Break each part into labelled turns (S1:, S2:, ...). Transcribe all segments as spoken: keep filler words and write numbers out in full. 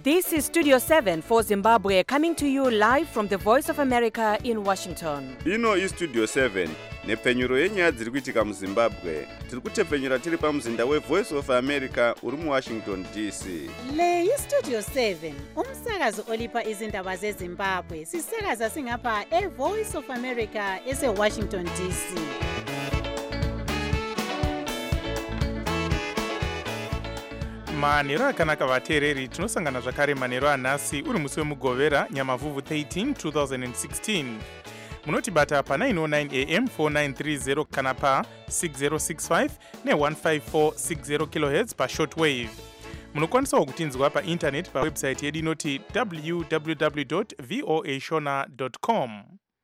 S1: This is Studio seven for Zimbabwe, coming to you live from the Voice of America in Washington.
S2: Ino is Studio seven, nepfenyuro yenyaya dziri kuitika muZimbabwe. Tiri kutepfenyura tiri pamuzinda weVoice of America uri muWashington D C.
S3: Le yi Studio seven, umsakazo olipa izindaba zeZimbabwe. Sisakaza singapha eVoice of America eseWashington D C.
S4: manheru akanaka vateereri, tinosangana zvakare manheru anhasi uri musi wemugovera nyamavhuvhu thirteen twenty sixteen. munotibata pa nine oh nine a m four nine three zero kana pa six zero six five ne one five four six zero kilohertz pa shortwave. munokwanisawo kutinzwa pa intaneti pa website yedu inoti w w w dot voa shona dot com.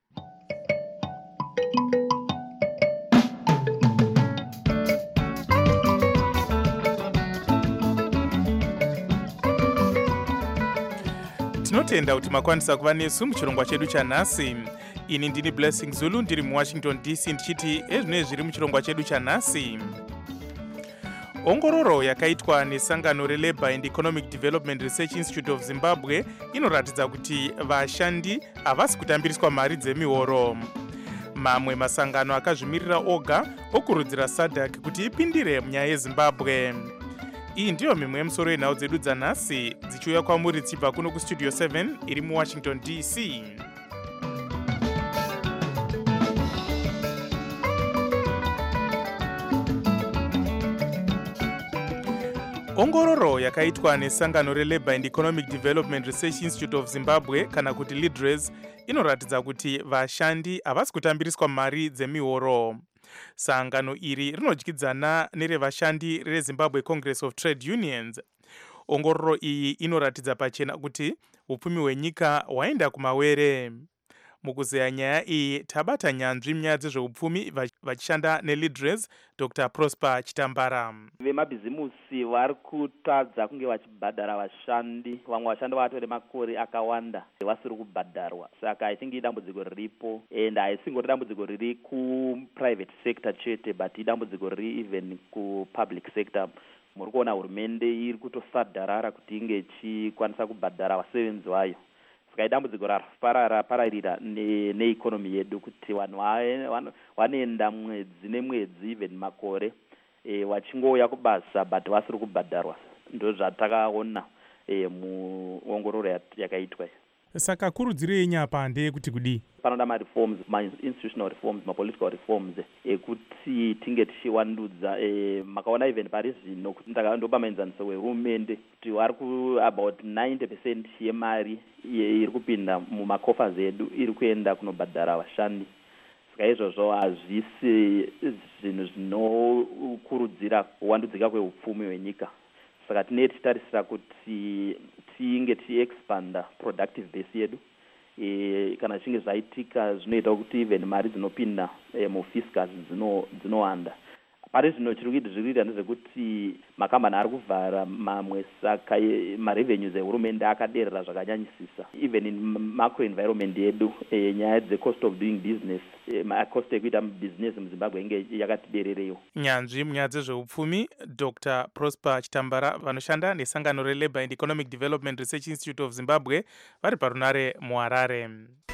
S4: tinotenda kuti makwanisa kuva nesu muchirongwa chedu chanhasi. ini ndini Blessing Zulu, ndiri muWashington D C ndichiti ezvinoi zviri muchirongwa chedu chanhasi. ongororo yakaitwa nesangano reLabour and Economic Development Research Institute of Zimbabwe inoratidza kuti vashandi havasi kutambiriswa mari dzemihoro. mamwe masangano akazvimirira oga okurudzira SADC kuti ipindire munyaya yeZimbabwe. iyi ndiyo mimwe yemusoro yenhau dzedu dzanhasi dzichiuya kwamuri dzichibva kuno kustudio seven iri muWashington D C. ongororo yakaitwa nesangano reLabour and Economic Development Research Institute of Zimbabwe kana kuti LIDRES inoratidza kuti vashandi havasi kutambiriswa mari dzemihoro. sangano iri rinodyidzana nerevashandi reZimbabwe Congress of Trade Unions. ongororo iyi inoratidza pachena kuti upfumi hwenyika hwaenda kumawere. mukuzeya nyaya iyi tabata nyanzvi munyaya dzezveupfumi vachishanda neLIDRES Doctor Prosper Chitambara.
S5: vemabhizimusi vari kutadza kunge vachibhadhara vashandi, vamwe vashandi vatore makore akawanda vasiri kubhadharwa. saka i think idambudziko riripo, and haisingori dambudziko riri kuprivate sector chete, but idambudziko riri even kupublic sector. muri kuona hurumende iri kutosadharara kuti inge ichikwanisa kubhadhara vasevenzi vayo. saka idambudziko rapararira neikonomi ne yedu kuti vanhu vanoenda mwedzi nemwedzi even makore e, vachingouya kubasa but vasiri kubhadharwa. ndo zvatakaona e, muongororo yakaitwa.
S4: saka kurudziro yenyu apa ndeyekuti kudii?
S5: panoda mareforms, ma-institutional reforms, ma-political reforms ekuti tinge tichivandudza. e, makaona even pari zvino ndopa maenzaniso wehurumende kuti vari ku about ninety percent yemari iri kupinda mumakofas edu iri kuenda kunobhadhara vashandi. saka izvozvo hazvisi zvinhu zvinokurudzira kuwandudzika kweupfumi hwenyika. saka tinee tichitarisira kuti tinge tichiexpanda productive base yedu. E, kana zvinge zvaitika zvinoita kuti even mari dzinopinda e, mufiscus dzinowanda. pari zvino chiri kuita ndezvekuti makambani ari kuvhara mamwe, saka marevenues ehurumende akaderera zvakanyanyisisa. even in macro environment yedu e, nyaya dzecost of doing business, e, macost ekuita business muZimbabwe inge yakati derereyo.
S4: nyanzvi munyaya dzezveupfumi Doctor Prosper Chitambara vanoshanda nesangano reLabour and Economic Development Research Institute of Zimbabwe vari parunare muHarare.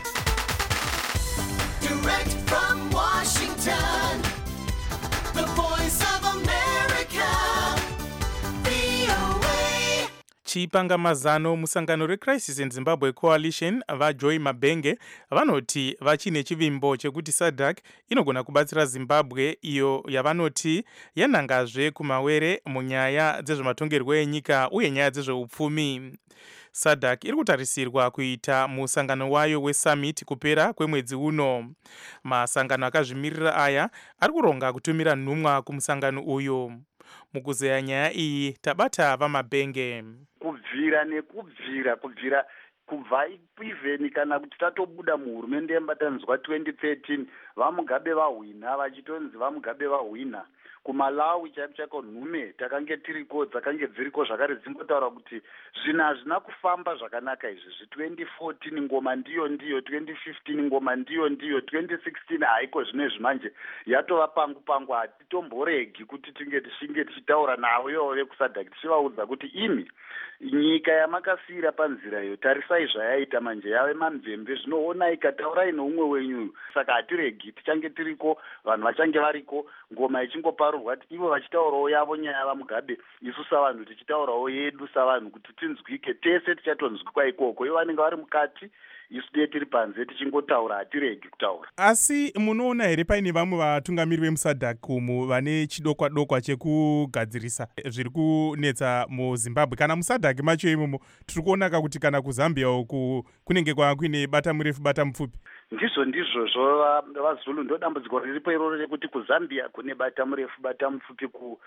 S6: Direct from Washington, the Voice of America, V O A.
S4: chipanga mazano musangano reCrisis in Zimbabwe Coalition vaJoy Mabenge vanoti vachine chivimbo chekuti SADC inogona kubatsira Zimbabwe iyo yavanoti yanangazve kumawere munyaya dzezvematongerwo enyika uye nyaya dzezveupfumi. SADC iri kutarisirwa kuita musangano wayo wesummit kupera kwemwedzi uno. masangano akazvimirira aya ari kuronga kutumira nhumwa kumusangano uyu. mukuzeya nyaya iyi tabata vaMabenge.
S7: kubvira nekubvira kubvira kubva even kana kuti tatobuda muhurumende yembatanidzwa twenty thirteen vamugabe vahwina vachitonzi vamugabe vahwina kumalawi chaiko chaiko nhume takange tiriko dzakange dziriko zvakare dzimbotaura kuti zvinhu hazvina kufamba zvakanaka izvi zvi-twenty fourteen ngoma ndiyo ndiyo, twenty fifteen ngoma ndiyo ndiyo, twenty sixteen haiko zvino izvi manje yatova pangu pangu. Hatitomboregi kuti tinge tichinge tichitaura navo ivo vekusadhaki tichivaudza kuti imi nyika yamakasiyira panzira iyo tarisai zvayaita manje yave mamvemve zvinoona ikataurai noumwe wenyu. Saka hatiregi, tichange tiriko, vanhu vachange variko, ngoma ichingoparurwa kuti ivo vachitaurawo yavo nyaya vamugabe, isu savanhu tichitaurawo yedu savanhu kuti tinzwike, tese tichatonzwikwa ikoko. Ivo vanenge vari mukati, isu dei tiri panze tichingotaura, hatiregi kutaura.
S4: Asi munoona here paine vamwe vatungamiri vemusadhak umu vane chidokwa dokwa chekugadzirisa zviri kunetsa muzimbabwe? Kana musadhak macho imomo tiri kuonaka kuti kana kuzambia uku kunenge kwava kuine bata murefu bata mupfupi?
S7: Ndizvo ndizvozvo vazulu, ndo dambudziko riripo iroro rekuti kuzambia kune bata murefu bata mupfupi,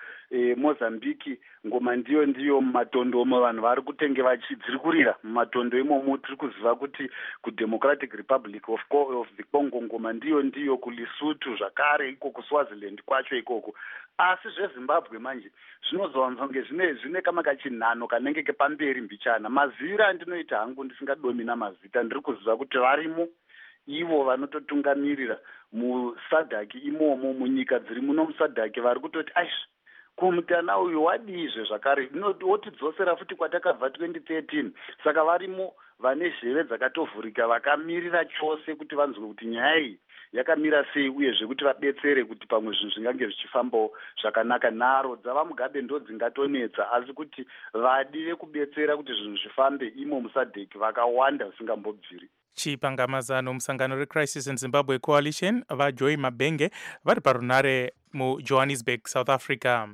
S7: kumozambiki ngoma ndiyo ndiyo, mumatondo omo vanhu vari kutenge vachidziri kurira mumatondo imomo. Tiri kuziva kuti kudemocratic republic of, of the Congo ngoma ndiyo ndiyo, kuLesotho zvakare iko, kuSwaziland kwacho ikoko. Asi zvezimbabwe manje zvinozonzonge zvine zvine kama kachinhano kanenge kepamberi mbichana. Maziviro andinoita hangu ndisingadomi namazita, ndiri kuziva kuti varimo ivo vanototungamirira musadhaki imomo, munyika dziri muno musadhaki, vari kutoti aish kumutana uyu wadizve zvakare wotidzosera futi kwatakabva twenty thirteen. Saka varimo vane zheve dzakatovhurika vakamirira chose kuti vanzwe kuti nyaya iyi yakamira sei, uyezve kuti vabetsere kuti pamwe zvinhu zvingange zvichifambawo zvakanaka. Nharo dzavamugabe ndo dzingatonetsa, asi kuti vadi vekubetsera kuti zvinhu zvifambe imo musadheki vakawanda zvisingambobviri.
S4: Chipangamazano musangano reCrisis in Zimbabwe Coalition vaJoy Mabenge vari parunare muJohannesburg, South Africa.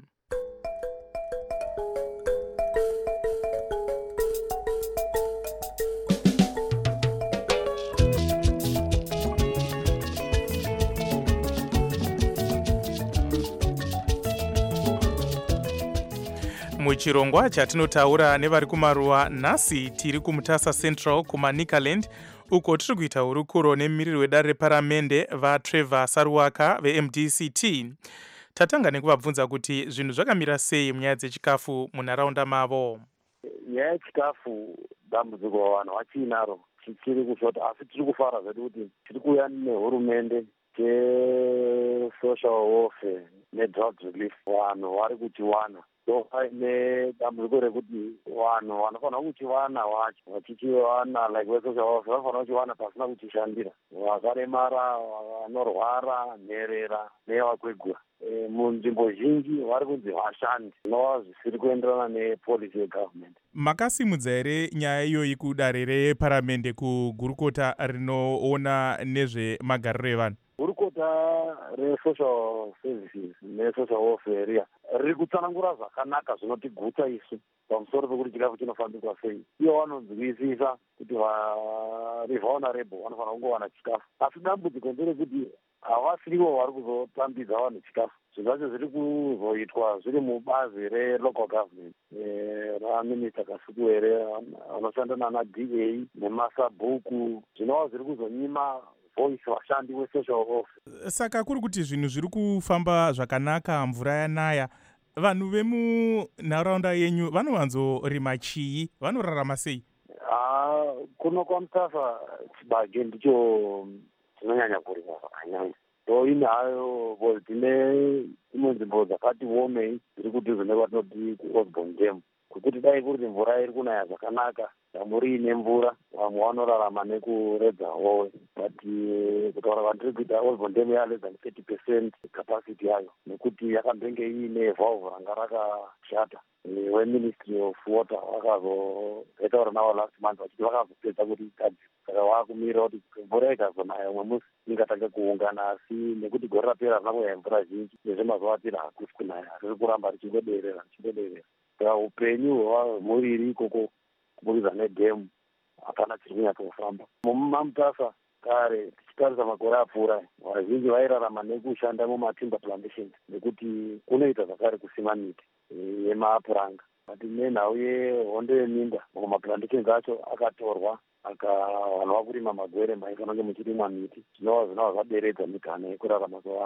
S4: Muchirongwa chatinotaura nevari kumaruwa nhasi tiri kumutasa Central kumaNikaland, uko tiri kuita hurukuro nemumiriri wedare reparamende vaTrevor Saruwaka veM D C T. Tatanga nekuvabvunza kuti zvinhu zvakamira sei munyaya dzechikafu munharaunda mavo.
S8: Nyaya yechikafu dambudziko vanhu vachinaro tichiri kushota, asi tiri kufara zvedu kuti tiri kuuya nehurumende che-social welfare ne-drugs relief. Vanhu vari kuchiwana paine dambudziko rekuti vanhu vanofanira kuchiwana wacho vachichiwana like vesocial welfare vanofanira kuchiwana pasina kuchishandira, vakaremara, vanorwara, nherera nevakwegura. E, munzvimbo zhinji vari kunzi vashandi, zvinova zvisiri kuenderana nepolicy yegovernment.
S4: Makasimudza here nyaya iyoyi kudare reparamende kugurukota rinoona nezvemagariro evanhu?
S8: Gurukota re-social services ne-social welfare riya riri kutsanangura zvakanaka zvinotiguta isu pamusoro pekuti chikafu chinofambiswa sei. Ivo vanonzwisisa kuti vari vulnerable vanofanira kungowana chikafu, asi dambudziko nderekuti havasivo vari kuzotambidza vanhu chikafu. Zvinhu zvacho zviri kuzoitwa zviri mubazi relocal government raminista Kasukuwere vanoshanda nana D A nemasabhuku, zvinova zviri kuzonyima voice vashandi wesocial welfare.
S4: Saka kuri kuti zvinhu zviri kufamba zvakanaka, mvura yanaya, vanhu vemunharaunda yenyu vanovanzorima chii, vanorarama sei?
S8: Ah, kuno kwaMutasa chibage ndicho chinonyanya kurima zvakanyanya. So ine hayo tine imwe nzvimbo dzakati womei dziri kudhuze nekwatinoti kuOsborn Dam, kuti dai kuti mvura iri kunaya zvakanaka, damu riine mvura, vamwe vanorarama nekuredza howe. But kutaura kwandiri kuita Osborn Dam ya less than thirty percent capacity yayo, nekuti yakambenge iine valve ranga rakashata. weMinistry of Water vakazoretaura navo last month vachiti vakazopedza kuti igadzirwe. Saka vakumira kuti mvura ikazonaya umwe musi ingatanga kuungana, asi nekuti gore rapera harina kunaya mvura zhinji, nezvemazuva atiri hakusi kunaya, riri kuramba richingoderera richingoderera. Saka upenyu hwemhuri ikoko kubudikidza nedhemu hapana chiri kunyatsofamba. Mumamutasa kare tichitarisa makore apfuura, vazhinji vairarama nekushanda mumatimber plantations, nekuti kunoita zvakare kusima miti yemapuranga. But nenhau yehondo yeminda mamwe maplantations acho akatorwa vanhu vakurima magwere maifanonge muchirimwa miti, zvinova zvinova zvaderedza migana yekurarama kwevanhu.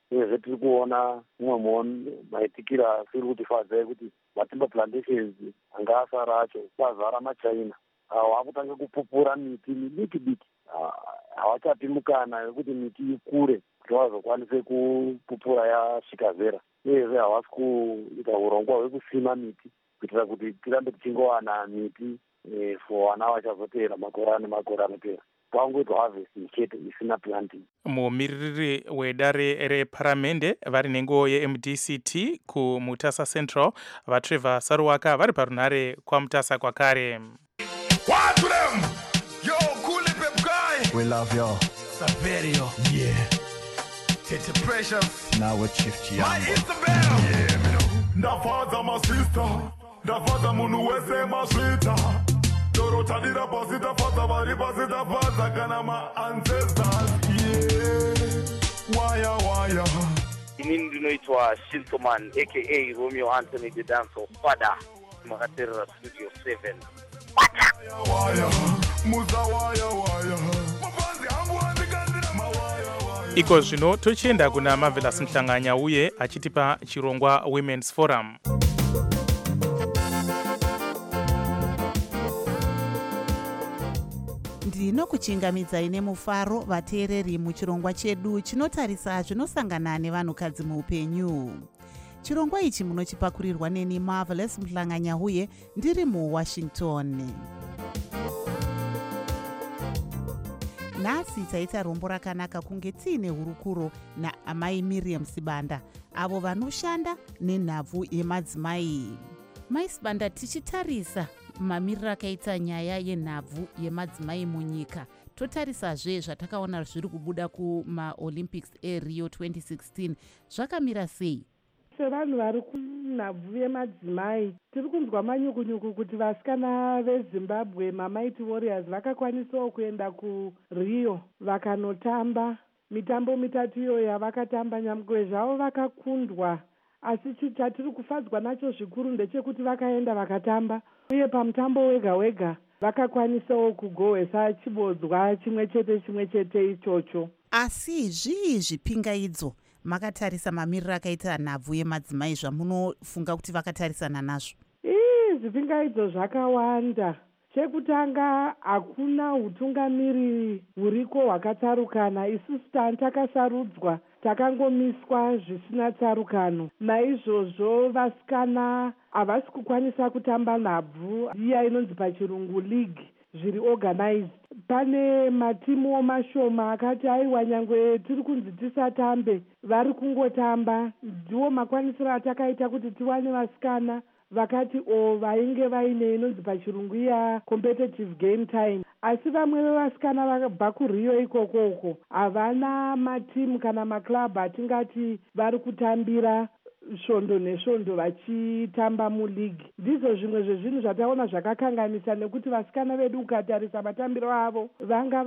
S8: uyezve tiri kuona mumwe muoni maitikira tiri kuti fadzai kuti matimber plantations anga asara acho kwazara machina avo akutanga kupupura miti midiki diki havachapi mukana wekuti miti ikure kuti vazokwanise kupupura yasvika zera uyezve havasi kuita urongwa hwekusima miti kuitira kuti tirambe tichingowana miti for vana vachazotevera makore ane makore anopera pangoitwa harvesting chete isina planting.
S4: Mumiriri wedare reparamende vari nenguo ye M D C T kuMutasa Central vaTrevor Saruwaka vari parunhare kwaMutasa kwakare.
S9: What to them? Yo, cool pep guy.
S10: We love you.
S9: Saverio. Yeah. It's a precious.
S10: Now we shift you.
S9: My Isabel. Yeah, me know. Da father my sister. Da father munu wese my sweeter. Doro tadira posita father bari posita father kana my ancestors. Yeah. Waya waya.
S11: Inini ndinoitwa Shintoman aka Romeo Anthony the Dancer Father. Makatera Studio seven.
S9: Waya waya. Muza waya waya.
S4: Iko zvino tochienda kuna Marvelous Mhlanganya uye achitipa chirongwa Women's Forum.
S3: ndinokuchingamidzai nemufaro vateereri muchirongwa chedu chinotarisa zvinosangana nevanhukadzi muupenyu. Chirongwa ichi munochipakurirwa neni Marvelous Mhlanganya uye ndiri muWashington. Nhasi taita rombo rakanaka kunge tiine hurukuro naamai Miriam Sibanda avo vanoshanda nenhabvu yemadzimai. Mai Sibanda, tichitarisa mamiriro akaita nyaya yenhabvu yemadzimai munyika, totarisazve zvatakaona zviri kubuda kumaolympics eRio twenty sixteen, zvakamira sei?
S12: Sevanhu vari kunhabvu yemadzimai tiri kunzwa manyukunyuku kuti vasikana veZimbabwe maMighty Warriors vakakwanisawo kuenda kuRio vakanotamba mitambo mitatu iyo yavakatamba. Nyamwe zvavo vakakundwa, asi chatiri kufadzwa nacho zvikuru ndechekuti vakaenda vakatamba uye pamutambo wega wega vakakwanisawo kugohwesa chibodzwa chimwe chete chimwe chete ichocho.
S3: Asi zvii zvipingaidzo makatarisa mamiriro akaita nhabvu yemadzimai zvamunofunga kuti vakatarisana nazvo?
S12: Ii zvipingaidzo zvakawanda. Chekutanga, hakuna utungamiri huriko hwakatsarukana. Isusu takasarudzwa takangomiswa zvisina tsarukano. Naizvozvo vasikana havasi kukwanisa kutamba nhabvu iya inonzi pachirungu league zviri organized. Pane matimu mashoma akati aiwa nyangwe tiri kunzi tisatambe vari kungotamba. Ndiwo makwanisiro atakaita kuti tiwane vasikana vakati o vainge vaine inonzi pachirungu iya competitive game time. Asi vamwe vevasikana vakabva kuRio ikokoko havana matimu kana maklabhu atingati vari kutambira svondo nesvondo vachitamba muligi. Ndizvo zvimwe zvezvinhu zvataona zvakakanganisa, nekuti vasikana vedu ukatarisa matambiro avo vanga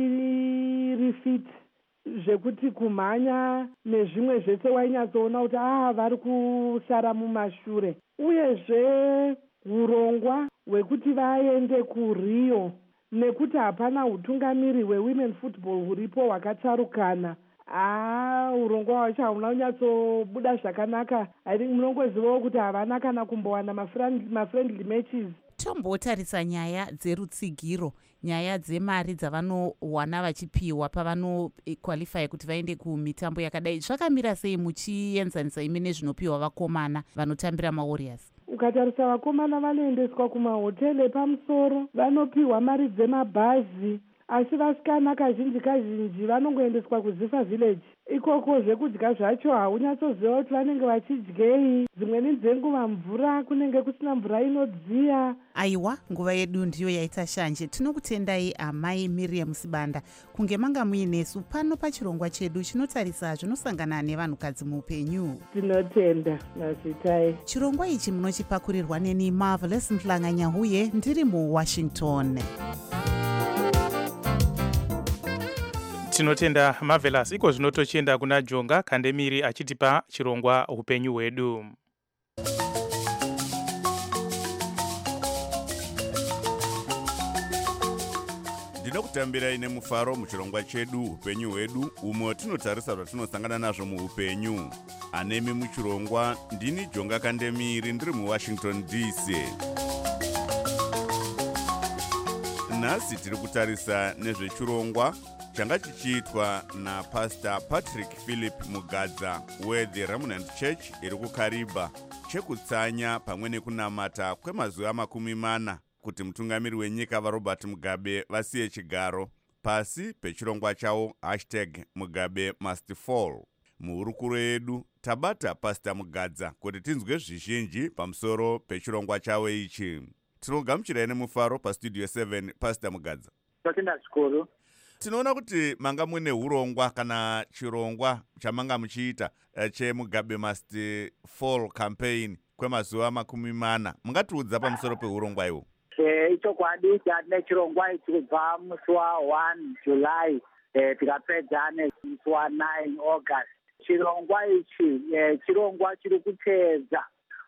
S12: vasiri fit zvekuti kumhanya nezvimwe zvese wainyatsoona kuti ah vari kusara mumashure. Uyezve urongwa hwekuti vaende kuRio nekuti hapana utungamiri hwewomen football huripo hwakatsarukana. Ah, urongwa hwacho hauna kunyatsobuda zvakanaka. I think munongozivawo kuti havana kana kumbowana mafriendly matches.
S3: Tombotarisa nyaya dzerutsigiro, nyaya dzemari dzavanowana vachipiwa pavanoqualify kuti vaende kumitambo yakadai. Zvakamira sei muchienzanisa imi nezvinopiwa vakomana vanotambira maWarriors?
S12: Ukatarisa vakomana vanoendeswa kumahoteli epamusoro, vanopiwa mari dzemabhazi, asi vasikana kazhinji kazhinji vanongoendeswa kuZifa village. Ikoko zvekudya zvacho haunyatsoziva kuti vanenge vachidyei. Dzimweni dzenguva mvura kunenge kusina mvura inodziya.
S3: Aiwa, nguva yedu ndiyo yaita shanje. Tinokutendai amai Miriam Sibanda kunge manga muinesu pano pachirongwa chedu chinotarisa zvinosangana nevanhukadzi muupenyu.
S12: Tinotenda nazitai.
S3: Chirongwa ichi munochipakurirwa neni Marvelous Mhlanganya uye ndiri muWashington.
S4: Tinotenda Marvelous. Iko zvino tochienda kuna Jonga Kandemiri achitipa chirongwa upenyu hwedu.
S2: ndinokutambirai nemufaro muchirongwa chedu upenyu hwedu umwe tinotarisa zvatinosangana nazvo muupenyu. Anemi muchirongwa ndini Jonga Kandemiri ndiri muWashington D C. Nhasi tiri kutarisa nezvechirongwa changa chichiitwa naPastor Patrick Philip Mugadza weThe Remnant Church iri kuKariba, chekutsanya pamwe nekunamata kwemazuva makumi mana kuti mutungamiri wenyika vaRobert Mugabe vasiye chigaro pasi pechirongwa chavo hashtag Mugabe must fall. Muhurukuro yedu tabata Pastor Mugadza kuti tinzwe zvizhinji pamusoro pechirongwa chavo ichi. Tinogamuchirai nemufaro pastudio seven, Pastor Mugadza.
S10: Totenda zvikuru.
S2: Tinoona kuti manga mune hurongwa kana chirongwa chamanga muchiita cheMugabe must fall campaign kwemazuva makumi mana. Mungatiudza pamusoro pehurongwa iwo?
S10: Ichokwadi tine chirongwa ichi kubva musi wa1 July tikapedza nemusi wa9 August. Chirongwa ichi chirongwa chiri kuteedza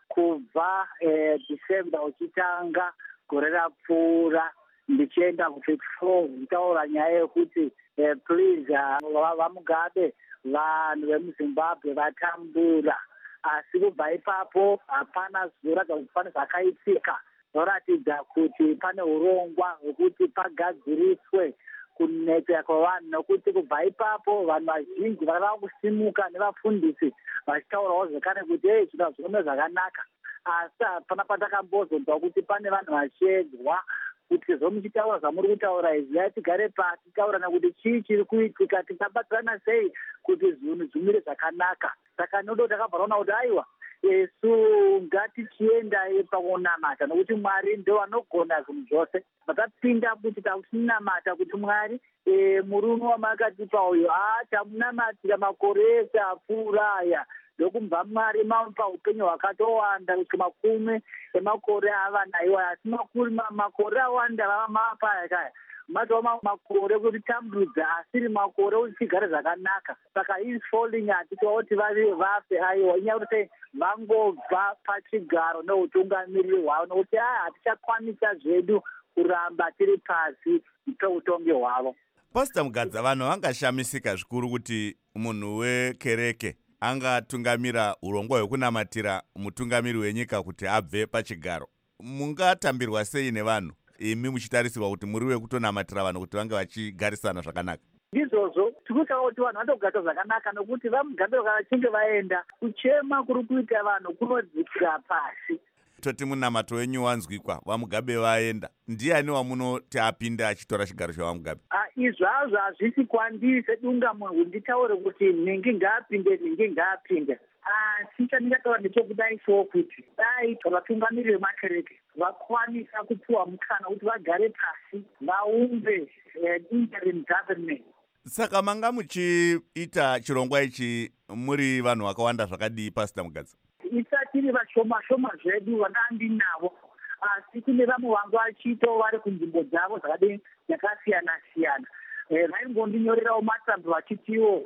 S10: kubva December uchitanga gore rapfuura ndichienda ku-twenty-four ndichitaura nyaya yekuti please vaMugabe vanhu vemuZimbabwe vatambura. Asi kubva ipapo hapana zvizoratidza kuti pane zvakaitika zvoratidza kuti pane urongwa hwekuti pagadziriswe kunetseka kwavanhu, nokuti kubva ipapo vanhu vazhinji vakava kusimuka nevafundisi vachitaurawo zvekare kuti ei zviro zvinome zvakanaka. Asi hapana patakambozonzwa kuti pane vanhu vachiedzwa kuti zvomuchitaura zvamuri kutaura izvi yai tigare pasi titaurana kuti chii chiri kuitika, tingabatsirana sei kuti zvinhu zvimire zvakanaka. Saka nodo takabvaraona kuti aiwa Yesu ngatichienda pakunamata nokuti Mwari ndo anogona zvinhu zvose. Patapinda kuti takunamata kuti Mwari murume wamakatipa uyo tamunamatira makore ese apfuura aya ndokumva Mwari mamupa upenyu hwakatowanda kusvika makumi emakore ava nayo, asi makore awanda vava mavapa kaya matova makore kuti tambudza asiri makore kuti tigare zvakanaka. Saka is falling hatitoa kuti vafe aiwa inyaya kuti vangobva pachigaro neutungamiriri hwavo nokuti aa hatichakwanisa zvedu kuramba tiri pasi peutongi hwavo.
S2: Pastor Mugadza, vanhu vangashamisika zvikuru kuti munhu wekereke angatungamira urongwa hwekunamatira mutungamiri wenyika kuti abve pachigaro. Mungatambirwa sei nevanhu imi muchitarisirwa kuti muri wekutonamatira vanhu kuti vange vachigarisana zvakanaka?
S10: Izvozvo tikutaura kuti vanhu vatogara zvakanaka nokuti vaMugabe kana vachinge vaenda kuchema kuri kuita vanhu kunodzikira pasi.
S2: Toti munamato wenyu wanzwikwa vaMugabe vaenda, ndiani wamunoti apinda achitora chigaro chavaMugabe?
S10: Izvazvo hazvisi kwandiri sedunga munhu nditaure kuti nhingi ngaapinde nhingi ngaapinde. Asi chandingataura ndechokudai so kuti dai vatungamiri vemakereke vakwanisa kupiwa mukana kuti vagare pasi vaumbe interim government.
S2: Saka manga muchiita chirongwa ichi muri vanhu vakawanda zvakadii, Pastor Mugadza?
S10: Isatiri vashoma shoma zvedu vandandinavo, asi kune vamwe vangu vachito vari kunzvimbo dzavo dzakadii yakasiyana siyana. Vaingondinyorerawo matsambo vachitiwo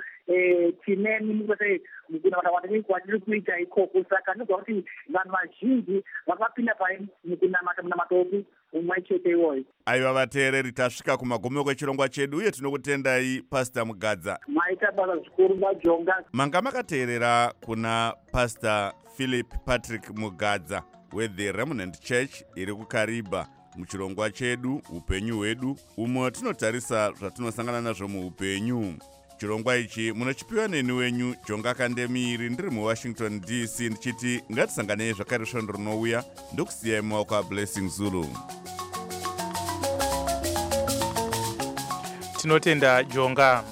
S10: tineni kwatiri kuita ikoko. Saka ndinogwa kuti vanhu vazhinji vakapinda mukunamata munamato wedu umwe chete iwoyo.
S2: Aiva vateereri, tasvika kumagomero kwechirongwa chedu uye tinokutendai Pastor Mugadza.
S10: Maita basa zvikuru vaJonga.
S2: Manga makateerera kuna Pastor Philip Patrick Mugadza weThe Remnant Church iri kuKariba muchirongwa chedu upenyu hwedu umwe tinotarisa zvatinosangana nazvo muupenyu. Chirongwa ichi munochipiwa neni wenyu Jonga Kandemiri ndiri muWashington D C ndichiti ngatisanganei zvakare svondo rinouya ndokusiyai mumaoko aBlessing Zulu.
S4: Tinotenda Jonga.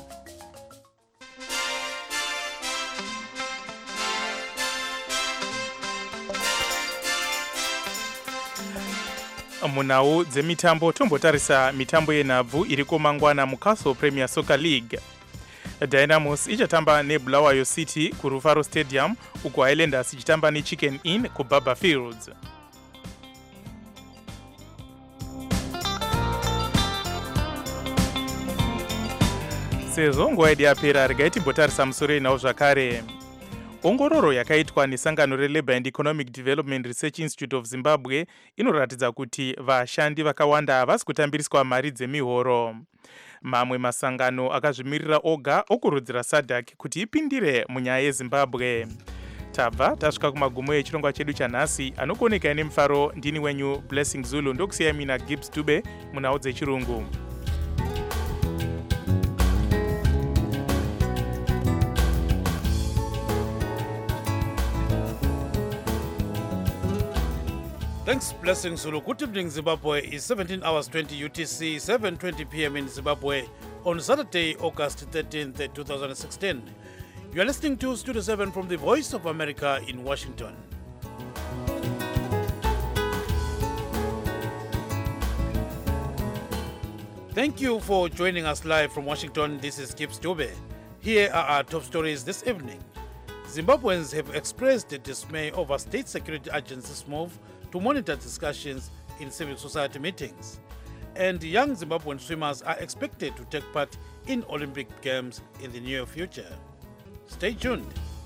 S4: Munhau dzemitambo tombotarisa mitambo yenhabvu iriko mangwana muCastle Premier Soccer League. Dynamos ichatamba neBulawayo City kuRufaro Stadium uko Highlanders ichitamba neChicken Inn kuBaba Fields. Sezvo nguva yedu yapera regai timbotarisa musoro inawo zvakare. Ongororo yakaitwa nesangano reLabour and Economic Development Research Institute of Zimbabwe inoratidza kuti vashandi vakawanda havasi kutambiriswa mari dzemihoro. Mamwe masangano akazvimirira oga okurudzira SADC kuti ipindire munyaya yeZimbabwe. Tabva tasvika kumagumo echirongwa chedu chanhasi. Anokuoneka nemufaro ndini wenyu Blessing Zulu, ndokusiya mina Gibbs Dube munhau dzechirungu.
S13: Thanks, Blessing Zulu. Good evening, Zimbabwe. It's seventeen hours twenty U T C, seven twenty p m in Zimbabwe on Saturday, August thirteenth, twenty sixteen. You are listening to Studio seven from the Voice of America in Washington. Thank you for joining us live from Washington. This is Gibbs Dube. Here are our top stories this evening. Zimbabweans have expressed dismay over state security agencies' move to monitor discussions in civil society meetings. And young Zimbabwean swimmers are expected to take part in Olympic Games in the near future. Stay tuned.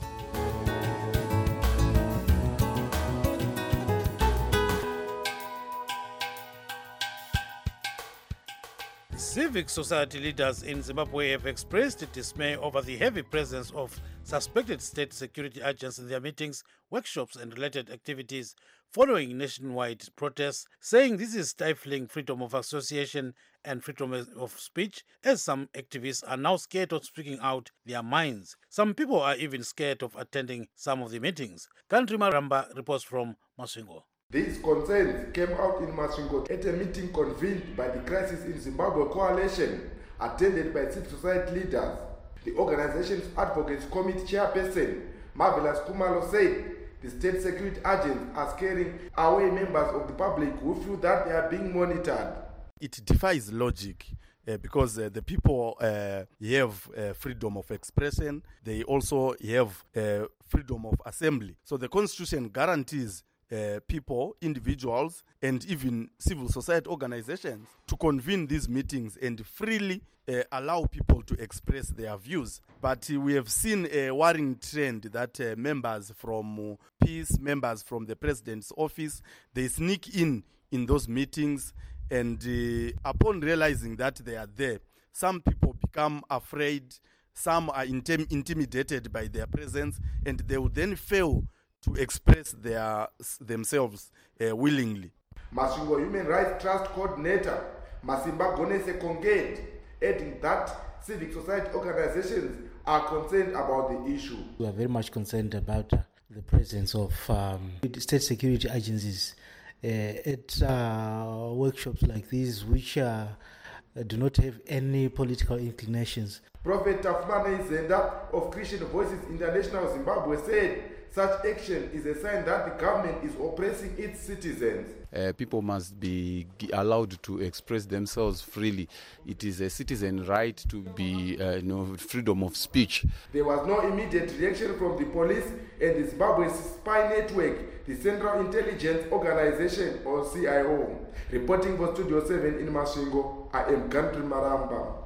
S13: Civic society leaders in Zimbabwe have expressed dismay over the heavy presence of suspected state security agents in their meetings, workshops, and related activities following nationwide protests, saying this is stifling freedom of association and freedom of speech, as some activists are now scared of speaking out their minds. Some people are even scared of attending some of the meetings. Country Maramba reports from Masvingo.
S14: These concerns came out in Masvingo at a meeting convened by the Crisis in Zimbabwe Coalition, attended by civil society leaders. The organization's Advocates Committee chairperson, Marvelous Kumalo, said the state security agents are scaring away members of the public who feel that they are being monitored.
S15: It defies logic. Uh, because uh, the people uh, have uh, freedom of expression, they also have uh, freedom of assembly. So the Constitution guarantees uh, people, individuals, and even civil society organizations to convene these meetings and freely uh, allow people to express their views. But uh, we have seen a worrying trend that uh, members from uh, peace, members from the president's office, they sneak in in those meetings. And uh, upon realizing that they are there, some people become afraid, some are intim- intimidated by their presence, and they will then fail to express their themselves uh, willingly.
S14: Masvingo Human Rights Trust Coordinator Masimba Gonese Konged, adding that civic society organizations are concerned about the issue.
S16: We are very much concerned about uh, the presence of um, state security agencies Uh, at uh, workshops like these, which uh, do not have any political inclinations.
S14: Prophet Tafmane Zenda of Christian Voices International Zimbabwe said such action is a sign that the government is oppressing its citizens.
S17: Uh, people must be allowed to express themselves freely. It is a citizen right to be, uh, you know, freedom of speech.
S14: There was no immediate reaction from the police and the Zimbabwe spy network, the Central Intelligence Organization, or C I O. Reporting for Studio seven in Masvingo, I am Country Maramba.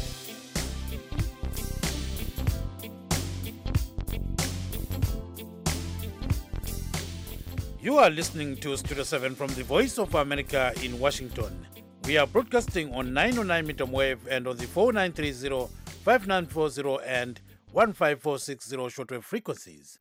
S13: You are listening to Studio seven from the Voice of America in Washington. We are broadcasting on nine oh nine meter wave and on the four nine three zero, five nine four zero and one five four six zero shortwave frequencies.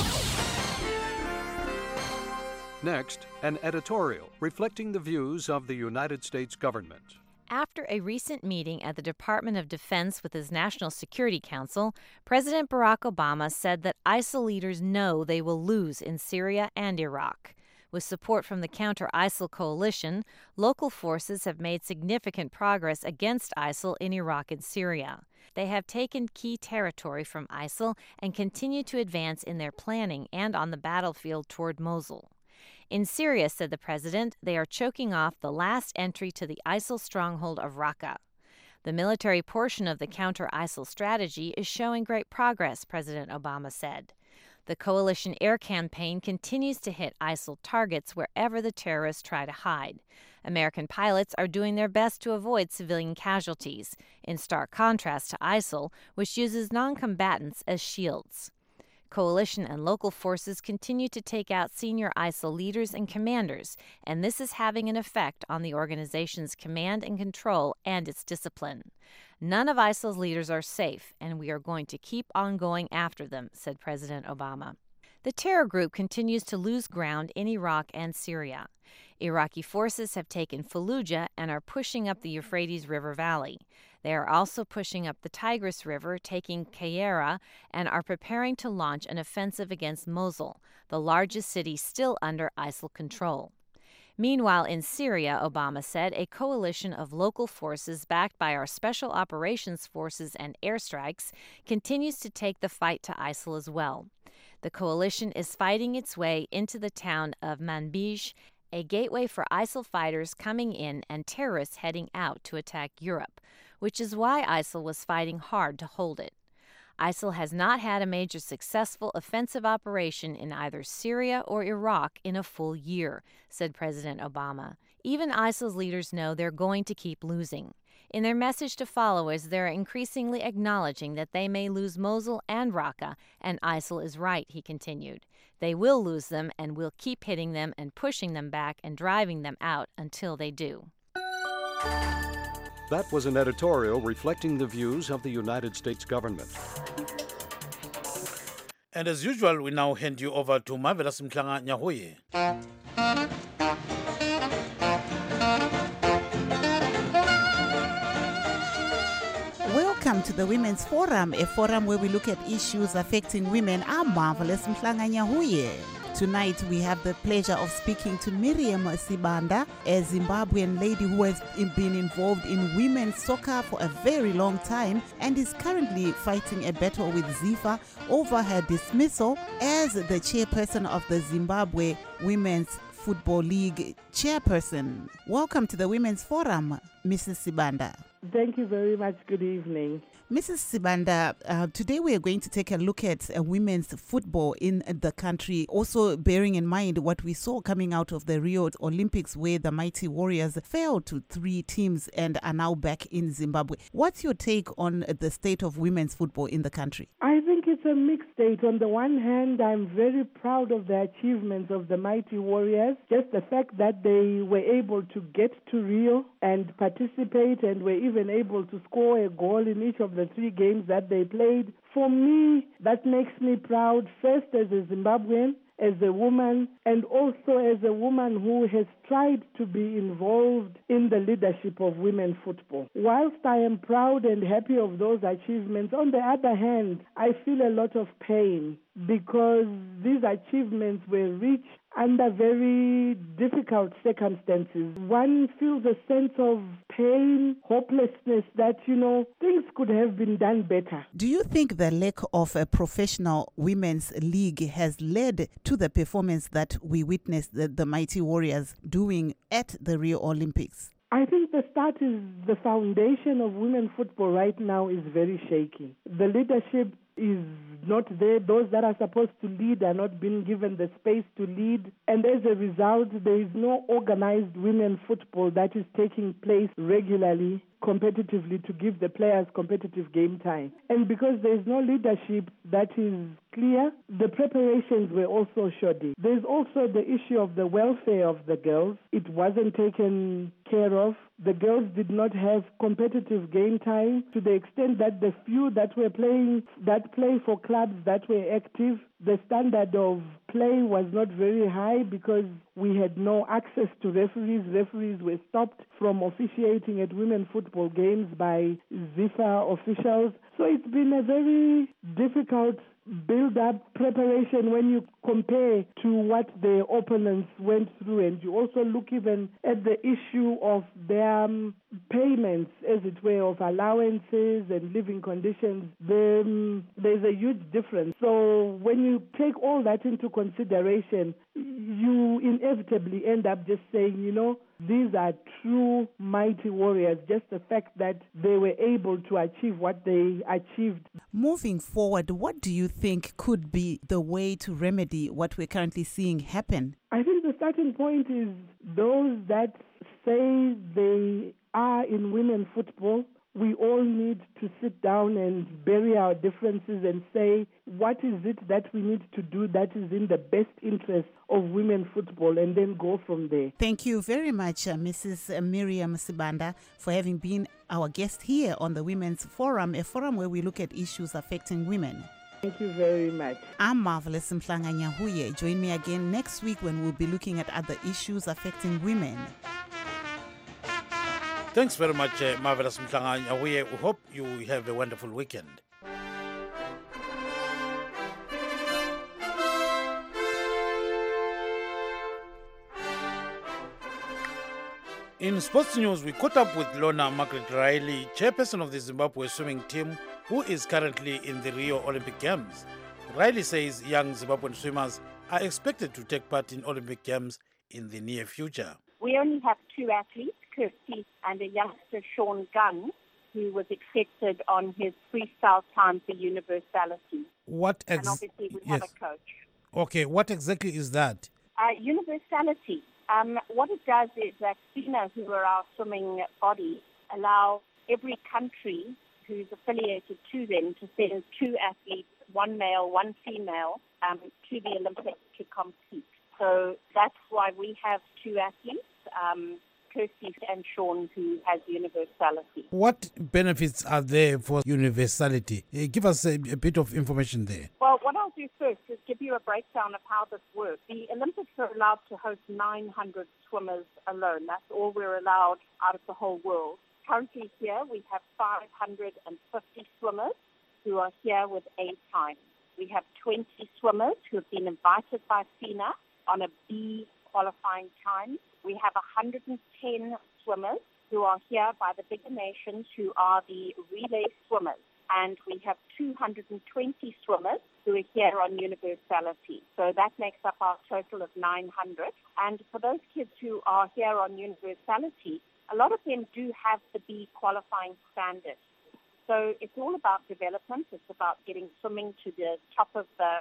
S18: Next, an editorial reflecting the views of the United States government.
S19: After a recent meeting at the Department of Defense with his National Security Council, President Barack Obama said that ISIL leaders know they will lose in Syria and Iraq. With support from the counter-ISIL coalition, local forces have made significant progress against ISIL in Iraq and Syria. They have taken key territory from ISIL and continue to advance in their planning and on the battlefield toward Mosul. In Syria, said the president, they are choking off the last entry to the ISIL stronghold of Raqqa. The military portion of the counter-ISIL strategy is showing great progress, President Obama said. The coalition air campaign continues to hit ISIL targets wherever the terrorists try to hide. American pilots are doing their best to avoid civilian casualties, in stark contrast to ISIL, which uses non-combatants as shields. Coalition and local forces continue to take out senior ISIL leaders and commanders, and this is having an effect on the organization's command and control and its discipline. None of ISIL's leaders are safe, and we are going to keep on going after them, said President Obama. The terror group continues to lose ground in Iraq and Syria. Iraqi forces have taken Fallujah and are pushing up the Euphrates River Valley. They are also pushing up the Tigris River, taking Qayyara, and are preparing to launch an offensive against Mosul, the largest city still under ISIL control. Meanwhile, in Syria, Obama said, a coalition of local forces backed by our special operations forces and airstrikes continues to take the fight to ISIL as well. The coalition is fighting its way into the town of Manbij, a gateway for ISIL fighters coming in and terrorists heading out to attack Europe, which is why ISIL was fighting hard to hold it. ISIL has not had a major successful offensive operation in either Syria or Iraq in a full year, said President Obama. Even ISIL's leaders know they're going to keep losing. In their message to followers, they're increasingly acknowledging that they may lose Mosul and Raqqa, and ISIL is right, he continued. They will lose them, and we'll keep hitting them and pushing them back and driving them out until they do.
S18: That was an editorial reflecting the views of the United States government.
S13: And as usual, we now hand you over to Marvelous Mklanga Nyahoye.
S3: Welcome to the Women's Forum, a forum where we look at issues affecting women. I'm Marvelous Mhlanga Nyahuye. Tonight we have the pleasure of speaking to Miriam Sibanda, a Zimbabwean lady who has been involved in women's soccer for a very long time and is currently fighting a battle with ZIFA over her dismissal as the chairperson of the Zimbabwe Women's Football League chairperson. Welcome to the Women's Forum, Missus Sibanda.
S12: Thank you very much. Good evening.
S3: Missus Sibanda, uh, today we are going to take a look at uh, women's football in the country, also bearing in mind what we saw coming out of the Rio Olympics, where the Mighty Warriors fell to three teams and are now back in Zimbabwe. What's your take on the state of women's football in the country?
S12: I think it's a mixed state. On the one hand, I'm very proud of the achievements of the Mighty Warriors. Just the fact that they were able to get to Rio and participate and were even able to score a goal in each of the three games that they played. For me, that makes me proud, first as a Zimbabwean, as a woman, and also as a woman who has tried to be involved in the leadership of women football. Whilst I am proud and happy of those achievements, on the other hand, I feel a lot of pain because these achievements were reached under very difficult circumstances. One feels a sense of pain, hopelessness that, you know, things could have been done better.
S3: Do you think the lack of a professional women's league has led to the performance that we witnessed the, the Mighty Warriors doing at the Rio Olympics?
S12: I think the start is the foundation of women football right now is very shaky. The leadership is not there. Those that are supposed to lead are not being given the space to lead. And as a result, there is no organized women football that is taking place regularly, competitively, to give the players competitive game time. And because there is no leadership that is clear, the preparations were also shoddy. There's also the issue of the welfare of the girls. It wasn't taken care of. The girls did not have competitive game time to the extent that the few that were playing, that play for clubs that were active, the standard of play was not very high because we had no access to referees. Referees were stopped from officiating at women football games by ZIFA officials. So it's been a very difficult build-up preparation when you compare to what the opponents went through, and you also look even at the issue of their um, payments, as it were, of allowances and living conditions. The, um, there's a huge difference. So when you take all that into consideration, you inevitably end up just saying, you know, these are true mighty warriors, just the fact that they were able to achieve what they achieved.
S3: Moving forward, what do you think could be the way to remedy what we're currently seeing happen?
S12: I think the starting point is those that say they are in women football we all need to sit down and bury our differences and say, what is it that we need to do that is in the best interest of women football, and then go from there.
S3: Thank you very much, uh, Missus Miriam Sibanda, for having been our guest here on the Women's Forum, a forum where we look at issues affecting women.
S12: Thank you very much.
S3: I'm Marvelous Mhlanga Nyahuye. Join me again next week when we'll be looking at other issues affecting women.
S13: Thanks very much, uh, Marvelous Mhlanga. We hope you have a wonderful weekend. In sports news, we caught up with Lorna Margaret Riley, chairperson of the Zimbabwe swimming team, who is currently in the Rio Olympic Games. Riley says young Zimbabwean swimmers are expected to take part in Olympic Games in the near future.
S20: We only have two athletes, Kirsty and a youngster, Sean Gunn, who was accepted on his freestyle time for universality.
S13: What
S20: And
S13: ex-
S20: obviously we
S13: yes.
S20: have a coach.
S13: Okay, what exactly is that?
S20: Uh, universality. Um, what it does is that FINA, who are our swimming body, allow every country who's affiliated to them to send two athletes, one male, one female, um, to the Olympics to compete. So that's why we have two athletes, um, Kirsty and Sean, who has universality.
S13: What benefits are there for universality? Uh, give us a, a bit of information there.
S20: Well, what I'll do first is give you a breakdown of how this works. The Olympics are allowed to host nine hundred swimmers alone. That's all we're allowed out of the whole world. Currently here we have five hundred fifty swimmers who are here with A time. We have twenty swimmers who have been invited by FINA on a B qualifying time. We have one hundred ten swimmers who are here by the bigger nations who are the relay swimmers. And we have two hundred twenty swimmers who are here on universality. So that makes up our total of nine hundred. And for those kids who are here on universality, a lot of them do have the B qualifying standard. So it's all about development. It's about getting swimming to the top of the,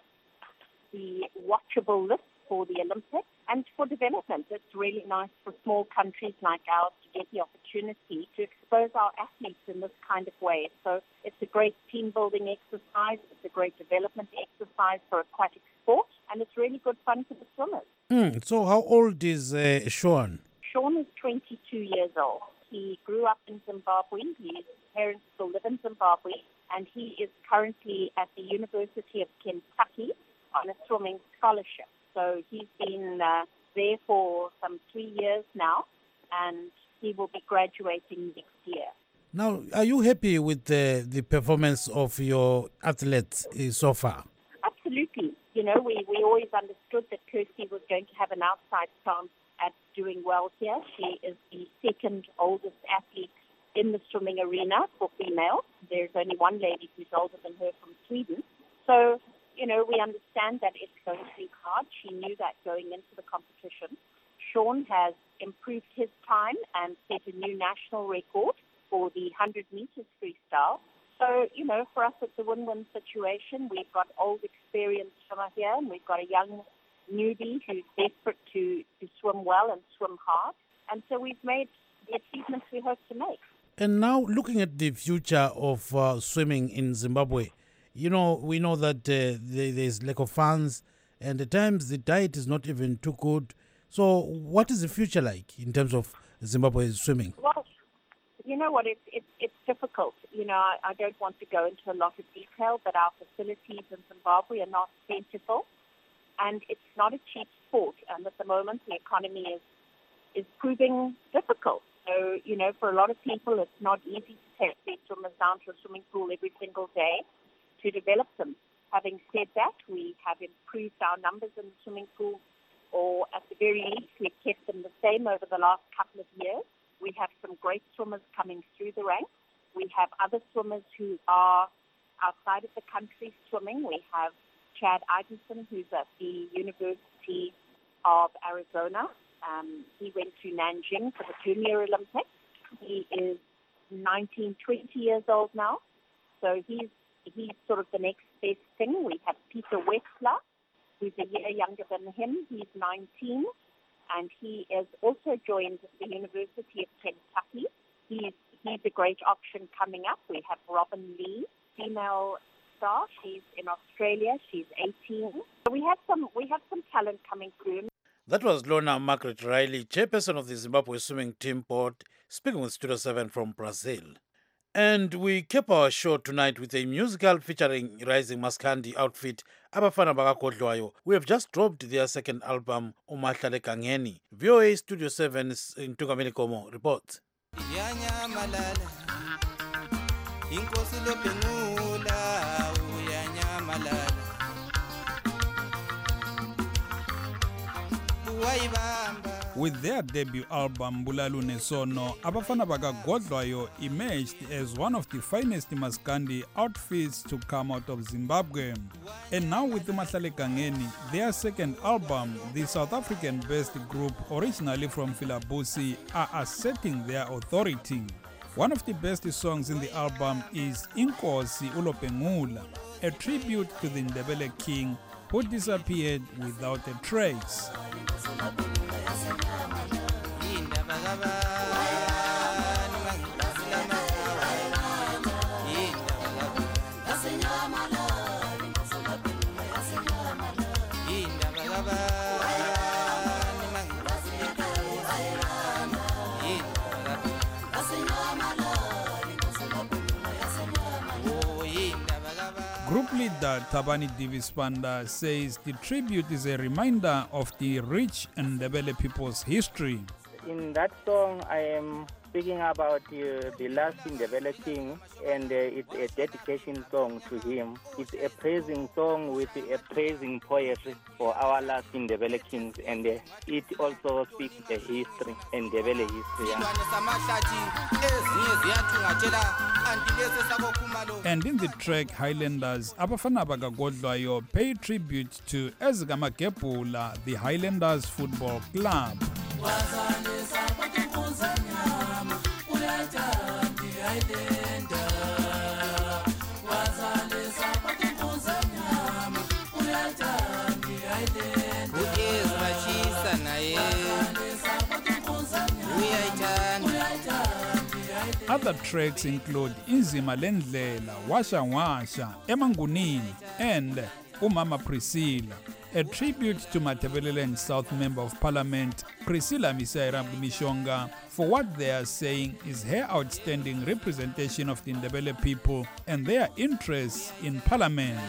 S20: the watchable list for the Olympics. And for development, it's really nice for small countries like ours to get the opportunity to expose our athletes in this kind of way. So it's a great team-building exercise. It's a great development exercise for aquatic sport. And it's really good fun for the swimmers.
S13: Mm, so how old is uh, Sean?
S20: Sean is twenty-two years old. He grew up in Zimbabwe. His parents still live in Zimbabwe. And he is currently at the University of Kentucky on a swimming scholarship. So he's been uh, there for some three years now, and he will be graduating next year.
S13: Now, are you happy with the, the performance of your athletes uh, so far?
S20: Absolutely. You know, we, we always understood that Kirsty was going to have an outside chance at doing well here. She is the second oldest athlete in the swimming arena for females. There's only one lady who's older than her from Sweden. So, you know, we understand that it's going to be hard. She knew that going into the competition. Sean has improved his time and set a new national record for the one hundred meters freestyle. So, you know, for us it's a win-win situation. We've got old, experienced swimmer here, and we've got a young newbie who's desperate to, to swim well and swim hard. And so we've made the achievements we hope to make.
S13: And now, looking at the future of uh, swimming in Zimbabwe, you know, we know that uh, there, there's lack of funds, and at times the diet is not even too good. So what is the future like in terms of Zimbabwe's swimming?
S20: Well, you know what, it's, it's, it's difficult. You know, I, I don't want to go into a lot of detail, but our facilities in Zimbabwe are not plentiful, and it's not a cheap sport. And at the moment, the economy is, is proving difficult. So, you know, for a lot of people, it's not easy to take their swimmers down to a swimming pool every single day to develop them. Having said that, we have improved our numbers in the swimming pool, or at the very least, we've kept them the same over the last couple of years. We have some great swimmers coming through the ranks. We have other swimmers who are outside of the country swimming. We have Chad Idenson, who's at the University of Arizona. Um, he went to Nanjing for the Junior Olympics. He is nineteen, twenty years old now. So he's he's sort of the next best thing. We have Peter Wexler, who's a year younger than him. He's nineteen, and he has also joined the University of Kentucky. He's he's a great option coming up. We have Robin Lee, female star. She's in Australia. She's eighteen. So we have some we have some talent coming through.
S13: That was Lorna Margaret Riley, chairperson of the Zimbabwe Swimming Team Board, speaking with Studio seven from Brazil. And we keep our show tonight with a musical featuring Rising Maskandi outfit, Abafana Bakakodlwayo. We have just dropped their second album, Umahlale Kangeni. V O A Studio seven's Ntungamini Komo reports.
S21: With their debut album Bulalu Nesono, Abafana Bakagodlwayo emerged as one of the finest Maskandi outfits to come out of Zimbabwe. And now with Umahlale Kangeni, their second album, the South African-based group originally from Filabusi are asserting their authority. One of the best songs in the album is Inkosi Ulopengula, a tribute to the Ndebele king who disappeared without a trace. Group leader Tabani Divispanda says the tribute is a reminder of the rich Ndebele people's history.
S22: In that song, I am speaking about uh, the last Ndebele king, and uh, it's a dedication song to him. It's a praising song with a praising poetry for our last Ndebele kings, and uh, it also speaks the history, Ndebele history.
S21: And in the track Highlanders, Abafana Bakagodlwayo pay tribute to Ezgama Kepula, the Highlanders Football Club. Other tracks include Inzima Lendlela, Washa Washa, Emangunini, and Umama Priscilla, a tribute to Matabeleland South Member of Parliament Priscilla Misaira Mishonga for what they are saying is her outstanding representation of the Ndebele people and their interests in Parliament.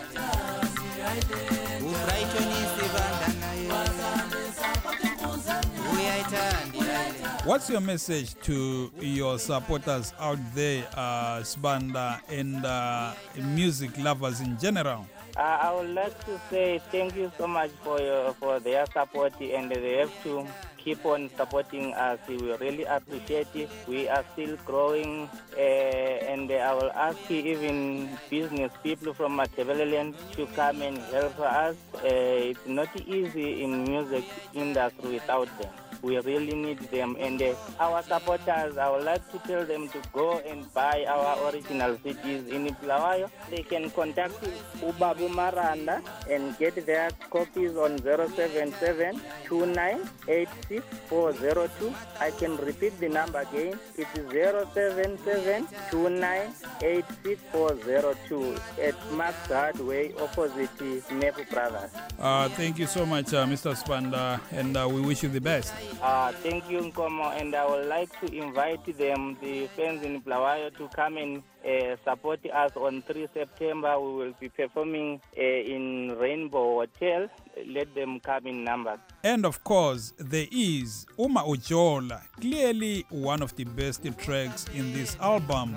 S21: What's your message to your supporters out there, uh, Sibanda, and uh, music lovers in general?
S22: Uh, I would like to say thank you so much for your, for their support, and they have to keep on supporting us. We really appreciate it. We are still growing, uh, and I will ask even business people from Matabeleland to come and help us. Uh, it's not easy in music industry without them. We really need them, and uh, our supporters, I would like to tell them to go and buy our original C Ds in Bulawayo. They can contact Ubabu Maranda and get their copies on zero seven seven, two nine eight six, four zero two. I can repeat the number again. It is zero seven seven, two nine eight six, four zero two at Max Hardway, opposite Nepu Brothers.
S21: Uh, thank you so much, uh, Mister Sibanda, and uh, we wish you the best.
S22: Uh, thank you, Nkomo, and I would like to invite them, the fans in Bulawayo, to come and uh, support us on the third of September. We will be performing uh, in Rainbow Hotel. Let them come in numbers.
S21: And of course, there is Uma Ujola, clearly one of the best tracks in this album.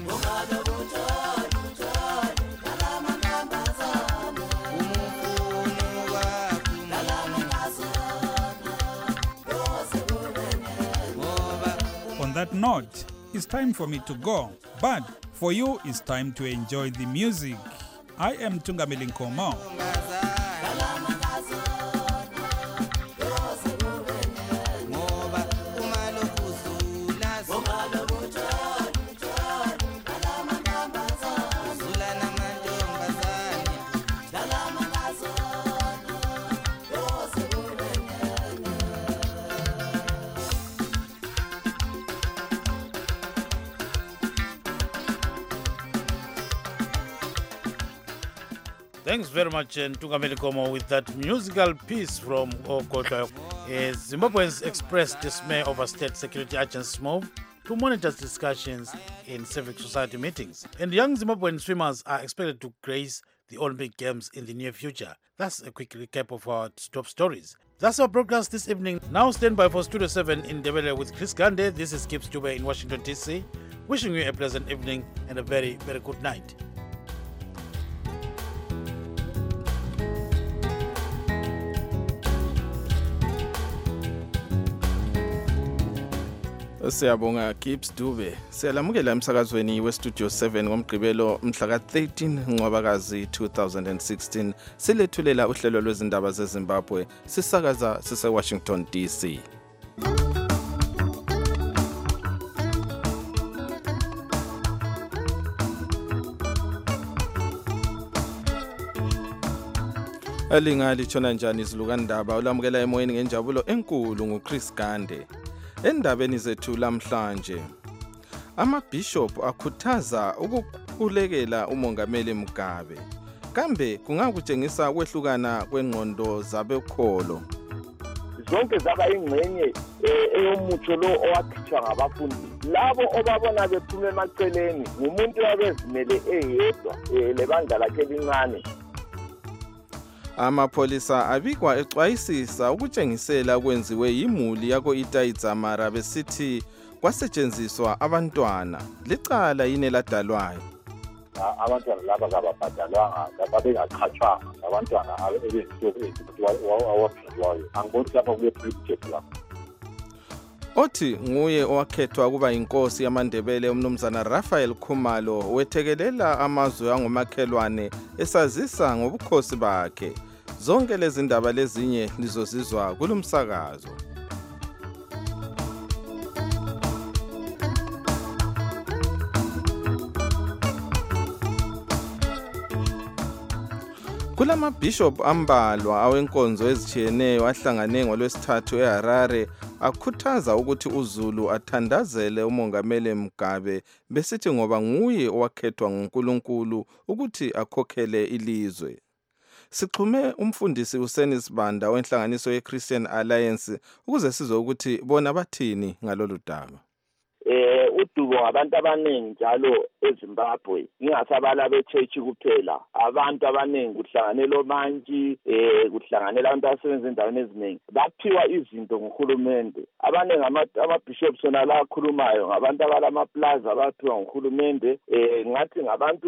S21: On that note, it's time for me to go, but for you, it's time to enjoy the music. I am Ntungamili Nkomo.
S13: Thanks very much, Ntungameli Komo, with that musical piece from Okodwa. Uh, Zimbabweans expressed dismay over state security agents' move to monitor discussions in civic society meetings. And young Zimbabwean swimmers are expected to grace the Olympic Games in the near future. That's a quick recap of our top stories. That's our broadcast this evening. Now stand by for Studio seven in Ndebele with Chris Gande. This is Gibbs Dube in Washington, D C. Wishing you a pleasant evening and a very, very good night.
S1: Siyabonga Gibbs Dube. Siyalamukela emsakazweni weStudio seven ngomgqibelo mhla ka thirteen Ncwabakazi two thousand sixteen. Silethulela uhlelo lwezindaba zeZimbabwe sisakaza sise Washington D C. Alingali chona njani izilukandaba ulamukela emoyeni ngenjabulo enkulu nguChris Gande. Endabeni zethu lamhlanje amabishop akhuthaza ukukhulekela umongameli Mugabe. Kambe kungakutshengisa kwehlukana kwengqondo zabekholo.
S5: Zonke zaba ingcenye eyomutho lo owakhishwa ngabafundi. Labo obabona bephuma emaceleni ngumuntu wabezimele eyedwa lebandla lakhe elincane.
S1: Amapolisa abikwa exwayisisa ukutshengisela kwenziwe yimuli yako Itayidzamara besithi kwasetshenziswa abantwana. Licala yini ladalwayo?
S8: Abantwana laba kababhadalwanga babengaqhatshwanga abantwana awaphiwayo. Angiboni lapha kule privilege lapho.
S1: Othi nguye owakhethwa kuba inkosi yamaNdebele umnumzana Raphael Khumalo wethekelela amazwe angomakhelwane esazisa ngobukhosi bakhe. Zonke lezi ndaba lezinye lizozizwa kulumsakazo. Kulama bishop ambalwa awenkonzo ezichiyeneyo ahlangane ngolwesithathu eHarare akhuthaza ukuthi uZulu athandazele umongameli Mugabe besithi ngoba nguye owakhethwa nguNkulunkulu ukuthi akhokhele ilizwe. Sixhume umfundisi uSeni Sibanda wenhlanganiso yeChristian Alliance ukuze sizwe ukuthi bona bathini ngalolu daba.
S5: Eh udubo abantu abaningi njalo eZimbabwe ingasabala beChurch kuphela abantu abaningi kuhlanganela omantshi eh kuhlanganela abantu abasebenza endaweni eziningi baphiwa izinto nguhulumende abaningi ama-bishops sona la akhulumayo ngabantu abalama plaza abaphiwa nguhulumende eh ngathi ngabantu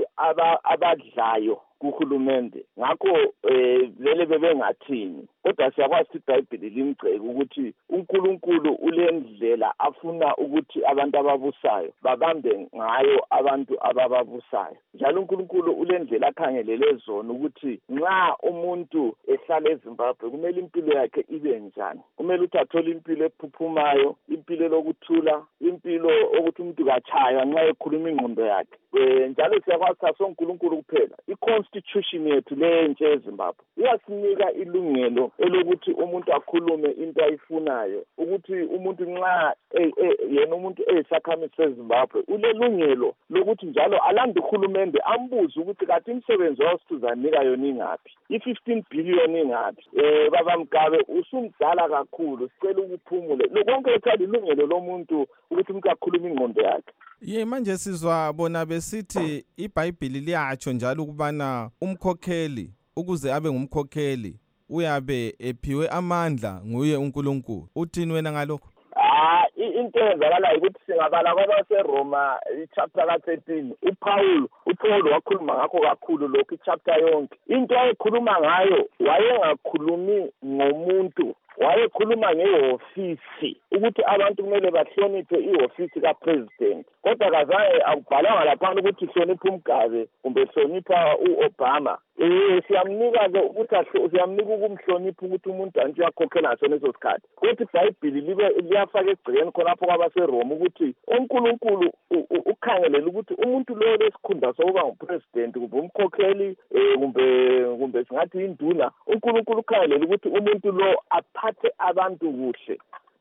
S5: abadlayo kuhulumende ngakho eh vele bebengathini kodwa siyakwazi iBhayibheli limgceke ukuthi uNkulunkulu ulendlela afuna ukuthi abantu ababusayo babambe ngayo abantu abababusayo njalo uNkulunkulu ulendlela akhangelele zona ukuthi nxa umuntu ehlala eZimbabwe kumele impilo yakhe ibe njani kumele ukuthi athole impilo ephuphumayo impilo lokuthula impilo ukuthi umuntu kachaywa nxa ekhuluma ingqondo yakhe njalo siyakwazi saso uNkulunkulu kuphela iconstitution yethu lentshe eZimbabwe iyasinika ilungelo elokuthi umuntu akhulume into ayifunayo ukuthi umuntu nxa yena umuntu eyisakhamizi seZimbabwe ulelungelo lokuthi njalo alande uhulumende ambuze ukuthi kathi imsebenzi wasithuzanika yona ingaphi i-fifteen billion ingaphi eh baba Mugabe usumdala kakhulu sicela ukuphumule lokonke ethanda ilungelo lomuntu ukuthi umuntu akhulume ingqondo yakhe.
S1: Ye manje sizwa bona besithi iBhayibheli liyatsho njalo ukubana umkhokheli ukuze abe ngumkhokheli uyabe ephiwe amandla nguye uNkulunkulu. Uthini wena ngalokho?
S5: Ah into ezakala ukuthi singabala kwabaseRoma ichapter ka thirteen uPaul uPaul wakhuluma ngakho kakhulu lokho ichapter yonke into ayikhuluma ngayo wayengakhulumi ngomuntu wayekhuluma ngehofisi ukuthi abantu kumele bahloniphe ihofisi kapresident kodwa kazange akubhalanga lapha ukuthi hlonipha uMgabe kumbe hlonipha uObama eh siyamnika ke ukuthi siyamnika ukumhlonipha ukuthi umuntu anje uyakhokhela ngaso leso sikhathi ukuthi iBhayibheli libe liyafaka egcekeni khonapho kwabaseRoma ukuthi uNkulunkulu ukhangelela ukuthi umuntu lo lesikhundla sokuba ngupresident kumbe umkhokheli kumbe kumbe singathi induna uNkulunkulu ukhangelela ukuthi umuntu lo aphathe abantu kuhle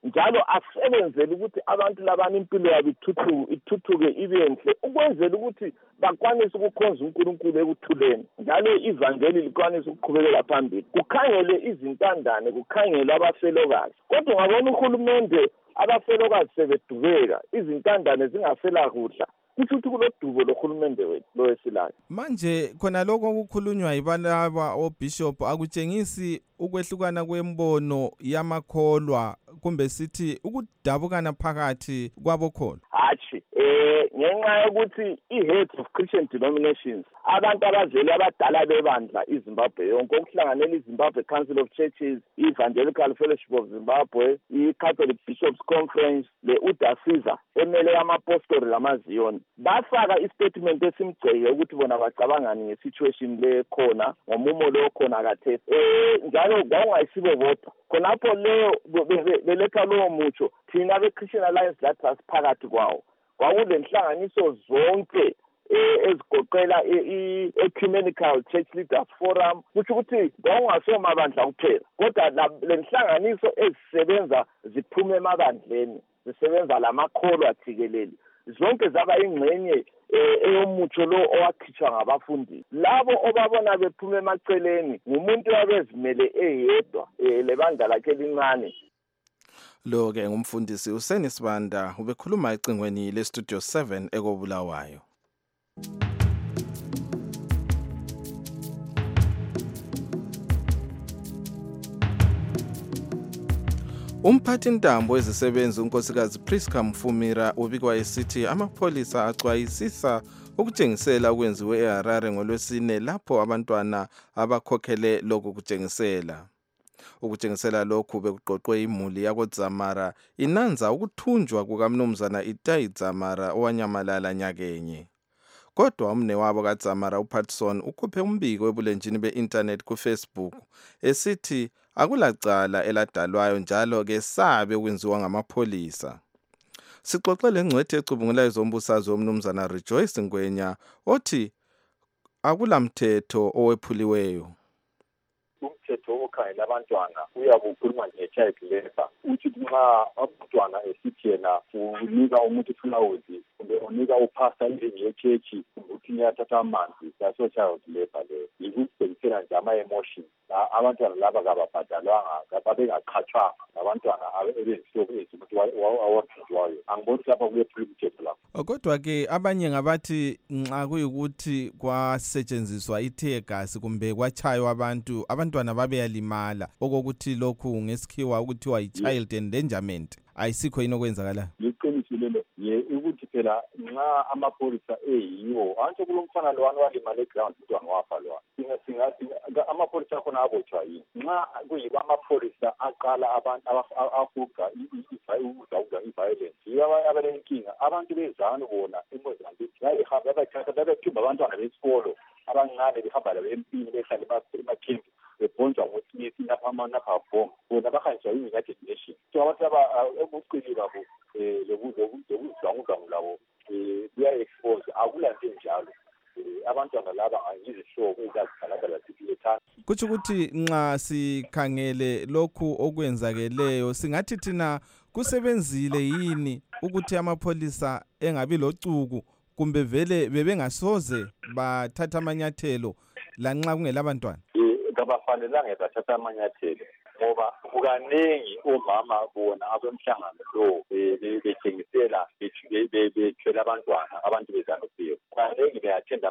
S5: njalo asebenzele ukuthi abantu labana impilo yabo ithuthuke ithuthuke ibenhle ukwenzela ukuthi bakwanise ukukhonza uNkulunkulu ekuthuleni njalo ivangeli likwanise ukuqhubekela phambili kukhangele izintandane kukhangele abafelokazi kodwa ngabona uhulumende abafelokazi sebedubeka izintandane zingasela kudla kusho ukuthi kulodubo lohulumende wethu lowesilayo
S1: manje khona lokho okukhulunywa yibalaba obishop akutshengisi ukwehlukana kwembono yamakholwa kumbe sithi ukudabukana phakathi kwabokholwa
S5: hatshi eh ngenxa yokuthi i-heads of Christian denominations abantu abazeli abadala bebandla iZimbabwe yonke okuhlanganela iZimbabwe Council of Churches, i-Evangelical Fellowship of Zimbabwe, i-Catholic Bishops Conference, le-U D A S I Z A emele amapostoli lamaZion bafaka istatement esimgceke ukuthi bona bacabangani ngesituation le khona ngomumo lo khona khathesi eh njalo kwawungayisibo bodwa khonapho leyo beletha lowo mutsho thina be-Christian Alliance lathi asiphakathi kwawo kwakulenhlanganiso zonke ezigoqela i-Ecumenical Church Leaders Forum kusho ukuthi kwakungasoma bandla kuphela kodwa lenhlanganiso ezisebenza ziphume emabandleni zisebenza lamakholwa athikeleli zonke zaba ingxenye eyomutsho lo owakhitshwa ngabafundi labo obabona bephuma emaceleni ngumuntu wabezimele eyedwa lebandla lakhe lincane
S1: lo ke ngumfundisi uSeni Sibanda ubekhuluma ecingweni le Studio seven ekobulawayo. Umphathi ntambo wezisebenzi unkosikazi Priska Mfumira ubikwa esithi amapholisa axwayisisa ukutshengisela okwenziwe eHarare ngolwesine lapho abantwana abakhokhele lokhu kutshengisela. Ukutshengisela lokhu bekuqoqwe imuli yakoDzamara inanza ukuthunjwa kukaMnumzana Itai Dzamara owanyamalala nyakenye. Kodwa umne wabo kaDzamara uPatson ukhuphe umbiko ebulenjini be-internet kuFacebook esithi akulacala eladalwayo njalo ke sabe ukwenziwa ngamapholisa. Sixoxe lengcwethi ecubungulayo zombusazwe uMnumzana Rejoice Ngwenya othi akulamthetho owephuliweyo.
S6: Umthetho okhangela abantwana uyakukhuluma nge-child labor uthi nxa abantwana esithi yena unika umuntu iflawuzi kumbe unika upasta endlini yechechi kumbe uthi niyathatha amanzi yaso child labor leyo yikubhekisela nje ama-emotions abantwana laba kababhadalwanga babengaqhatshwanga abantwana ebenzisoko ukuthi awaphinjwayo angiboni ukuthi lapha kuyephula umthetho lapho.
S1: Kodwa-ke abanye ngabathi nxa kuyikuthi kwasetshenziswa i-tear gas kumbe kwachaywa abantu abantwana babeyalimala okokuthi lokhu ngesikhiwa ukuthiwa yi-child endangerment ayisikho yini okwenzakala?
S6: Liqiniso lelo ye ukuthi phela nxa amapholisa eyiwo antsho kulomfana lowani walimala eground umntwana wafa lwana singathi amapholisa akhona abotshwa yini nxa kuyiba amapholisa aqala abantu afuqa ukudawuda i-violence yibo abalenkinga abantu bezanu bona eMozambique bayihamba bayathatha bayathumba abantwana besikolo abancane behamba labo empini behlala emakhempi bebhonjwa ngoSmith napha bomb bona bahanjiswa yi-United Nations so abantu ebucili babo lokuzidlwangudlwangu labo kuya-expose akulanto njalo abantwana laba angizihlobo ezazikhalakala zilethana.
S1: Kutsho ukuthi nxa sikhangele lokhu okwenzakeleyo singathi thina kusebenzile yini ukuthi amapholisa engabi locuku kumbe vele bebengasoze bathatha amanyathelo lanxa kungelabantwana?
S6: Kabafanelanga bathatha amanyathelo ngoba kukaningi omama bona abemhlangano lo bethengisela bethwele abantwana abantu bezanuphiwe kukaningi beyathenda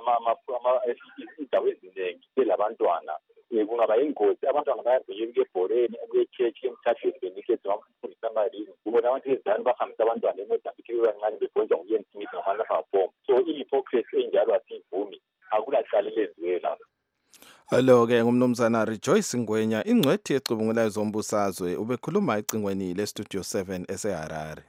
S6: indawo eziningi belabantwana kungaba yingozi abantwana bayabhekela ebholeni kuyechechi emthathweni benikezwa amapholisa amalini kubona abantu bezanu bahambisa abantwana eMozambique bebancane bebhonjwa nguYen Smith ngamalapha bomb so i-hypocrisy enjalo asiyivumi akulacala elenziwe lapho.
S1: Hello ke ngumnumzana Rejoice Ngwenya ingcwethi ecubungulayo zombusazwe ubekhuluma ecingweni le Studio seven eseHarare.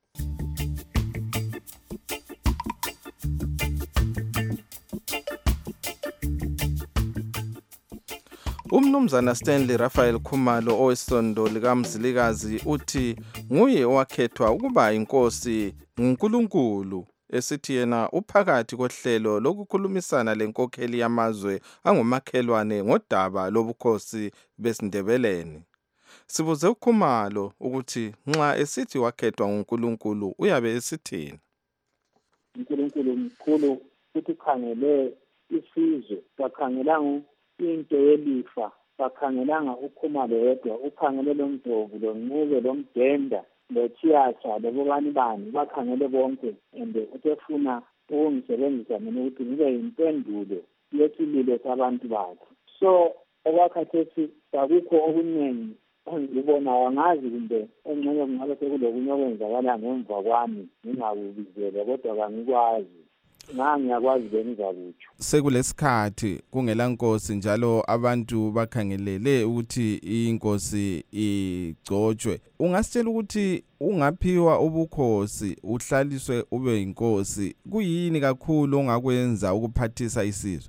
S1: Umnumzana Stanley Raphael Khumalo owesondo likaMzilikazi uthi nguye owakhethwa ukuba inkosi nguNkulunkulu esithi yena uphakathi kohlelo lokukhulumisana lenkokheli yamazwe angumakhelwane ngodaba lobukhosi besindebeleni. Sibuze uKhumalo ukuthi nxa esithi wakhethwa nguNkulunkulu uyabe esithini.
S10: uNkulunkulu mkhulu futhi khangele isizwe, bakhangelanga into yelifa, bakhangelanga uKhumalo yedwa, ukhangele lo Ndlovu, lo Ncube, lo Mdenda, lo Chiyacha, lo bani bani, bakhangele bonke and utefuna ukungisebenzisa mina ukuthi ngibe yimpendulo yesililo sabantu bakhe. So okwakhathethi akukho okuningi ngibona wangazi kumbe engxenye kungabe sekulokunye okwenzakala ngemva kwami ngingakubizele kodwa kangikwazi. Ngangiyakwazi bengizakutsho.
S1: Sekulesikhathi kungela nkosi njalo abantu bakhangelele ukuthi inkosi igcotshwe. Ungasitshela ukuthi ungaphiwa ubukhosi uhlaliswe ube inkosi kuyini kakhulu ongakwenza ukuphathisa isizwe?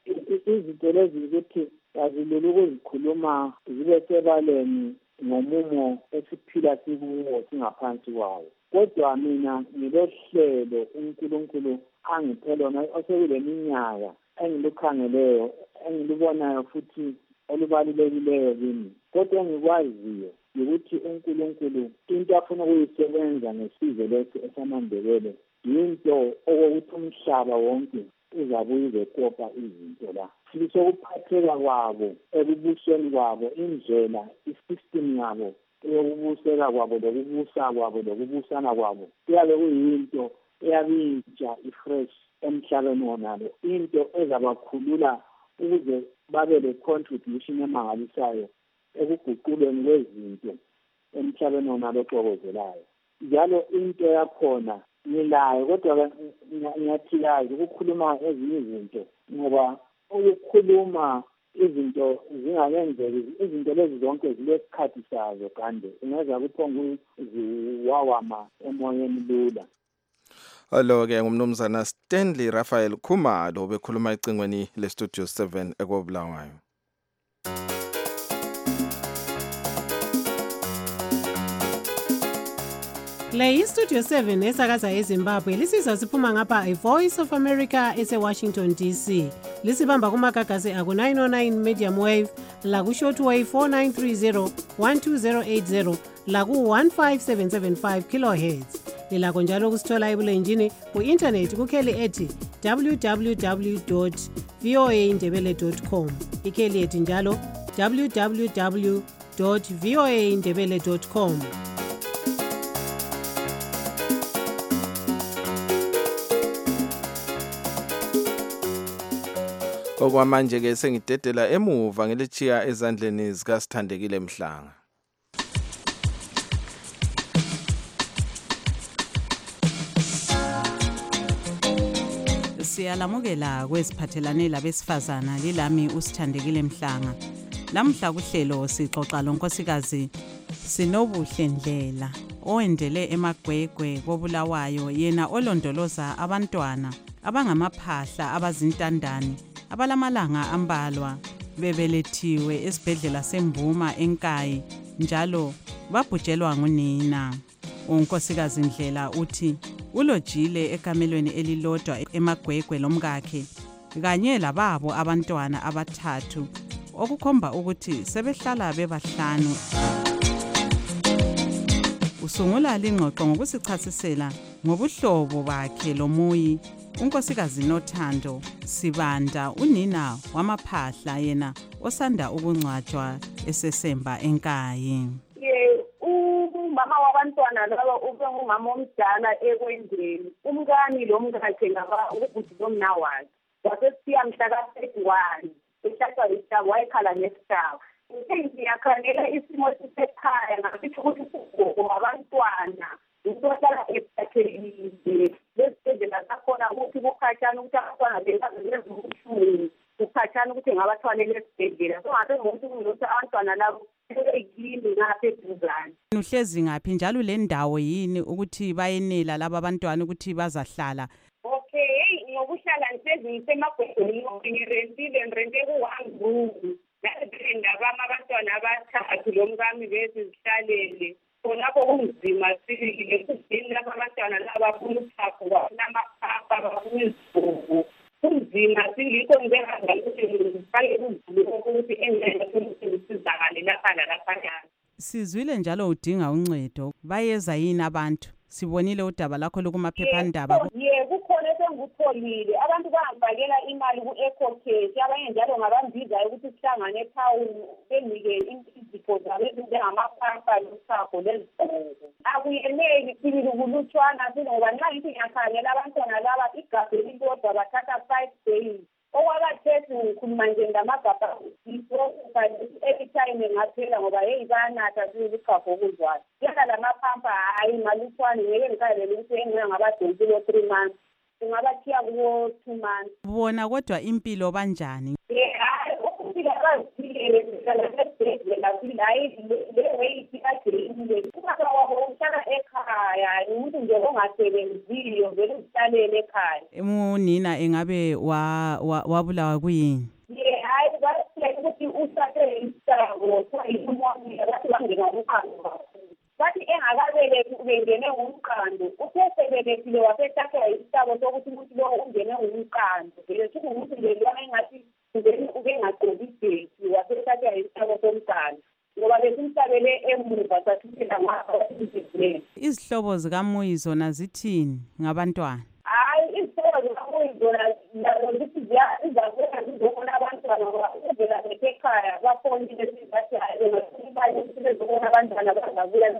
S10: Izinto lezi ukuthi azilulu ukuzikhuluma zibe sebaleni ngomumo esiphila sikuwo singaphansi kwawo. Kodwa mina ngilohlelo uNkulunkulu angiphe lona osekule minyaka engilukhangeleyo engilibonayo futhi olubalulekileyo kimi. Kodwa engikwaziyo ukuthi uNkulunkulu into afuna ukuyisebenza ngesizwe lesi esamaNdebele yinto okokuthi umhlaba wonke uzabuye uzekopa izinto la. Sokuphatheka kwabo ekubuseni kwabo indlela isystem yabo yokubuseka kwabo lokubusa kwabo lokubusana kwabo kuyabe kuyinto eyabintsha ifresh emhlabeni wonalo, into ezabakhulula ukuze babe le contribution emangalisayo ekuguquleni kwezinto emhlabeni wonalo oxokozelayo. Njalo into yakhona ngilayo kodwa ngiyathikazi ukukhuluma ezinye izinto ngoba ukukhuluma izinto zingakenzeki, izinto lezi zonke zilesikhathi sazo kanti ungeza kuphonga ziwawama emoyeni lula.
S1: Hello ke ngumnumzana Stanley Raphael Khumalo bekhuluma ecingweni le Studio seven ekobulawayo.
S7: Le iStudio seven esakaza eZimbabwe lisizwa siphuma ngapha iVoice of America ese-Washington D C. Lisibamba kumagagasi aku nine oh nine medium wave, laku shortwave four nine three zero one two zero eight zero, laku one five seven seven five kilohertz. Lilakho njalo kusithola ebulenjini ku-internet kukheli ethi w w w dot voa ndebele dot com. Ikheli ethi njalo w w w dot voa ndebele dot com.
S1: Okwamanje ke sengidedela emuva ngelichiya ezandleni zikaSithandekile Mhlanga.
S3: Siyalamukela kwesiphathelane labesifazana lilami uSithandekile Mhlanga. Lamhla kuhlelo sixoxa lonkosikazi Sinobuhle Ndlela owendele emagwegwe kobulawayo, yena olondoloza abantwana abangamaphahla abazintandane abalamalanga ambalwa bebelethiwe esibhedlela seMbuma eNkayi njalo babhujelwa ngunina. Unkosikazi Ndlela uthi ulojile ekamelweni elilodwa emagwegwe lomkakhe kanye lababo abantwana abathathu okukhomba ukuthi sebehlala bebahlanu. Usungula lingxoxo ngokusichasisela ngobuhlobo bakhe lomuyi unkosikazi Nothando Sibanda, unina wamaphahla yena osanda ukungcwatshwa esesemba eNkayi.
S20: Ye umama wabantwana laba ube ngumama omdala ekwendeni, umkani lo mkakhe ngaba ubhuti lomna wakhe wasesiya mhla ka thirty-one eshatshwa isitabu wayekhala nesitabu. Ngiyakhanela isimo sisekhaya ngasithi ukuthi ugogo wabantwana usohlala ephathelile lesibhedlela sakhona ukuthi kukhatshana ukuthi abantwana bebazezubuhlungu kukhatshana ukuthi ngabathwalele esibhedlela so ngabe ngokuthi kungokuthi abantwana labo ekini ngapha eduzane.
S3: Uhlezi ngaphi njalo le ndawo yini ukuthi bayenela laba abantwana ukuthi bazahlala?
S20: Okay, ngokuhlala ngihlezi ngisemagwegweni ngirentile ngirente ku-one room ndabama abantwana abathathu lo mkami bezizihlalele khonapho kunzima sibikile kudini lapho abantwana laba bafuna uthapho bafuna amaphapha bafuna izigugu kunzima singikho njengaza ukuthi ngifake kuzulu ukuthi engeke ukuthi ngisizakale lapha nalaphayana.
S3: Sizwile njalo udinga uncedo. Bayeza yini abantu? Sibonile udaba lakho lokumaphephandaba.
S9: Yebo, kukhona esengikutholile. Abantu bangibakela imali ku-EcoCash. Abanye njalo ngabambizayo ukuthi sihlangane etown benike izipho zabo ezinjengamapampa nochago lezigqoko. Akuyeneli sibili kulutshwana sile ngoba nxa ngithi ngiyakhangela abantwana laba igabha elilodwa bathatha five days. Okwabathethi ngikhuluma nje ngamagabha every time ngaphela ngoba hey banatha sizigqoko okuzwayo. Yena lamapampa hayi malutshwane ngeke ngikalele ukuthi engina ngabadonsi lo three months. Singabathiya kuwo two months.
S3: Bona kodwa impilo banjani?
S9: Eh hayi ukuphila bazile ngalesibhedlela hayi le way ikagcine. Kuba wawuhlala ekhaya umuntu nje ongasebenziyo vele ushalele ekhaya.
S3: Umunina engabe wa wabulawa kuyini?
S9: Yeah, hayi basile ukuthi usathe isako sayimoni yathi bangena ukhango. Bathi engakabelethi ubengene ngumqando uthe sebelethile wasethatha isitabo sokuthi umuntu lo ungene ngumqando vele kuthi umuntu nje lona engathi ungene ubengaqondi ibheki wasethatha isitabo somqando ngoba besimhlabele emuva sathithela ngapha.
S3: Izihlobo zikaMuyi zona zithini ngabantwana?
S9: Hayi izihlobo zikaMuyi zona ukuthi ziyazakwena zizobona abantwana ngoba uvela ekhaya bafonile sibathi hayi imali sizobona abantwana bangabuya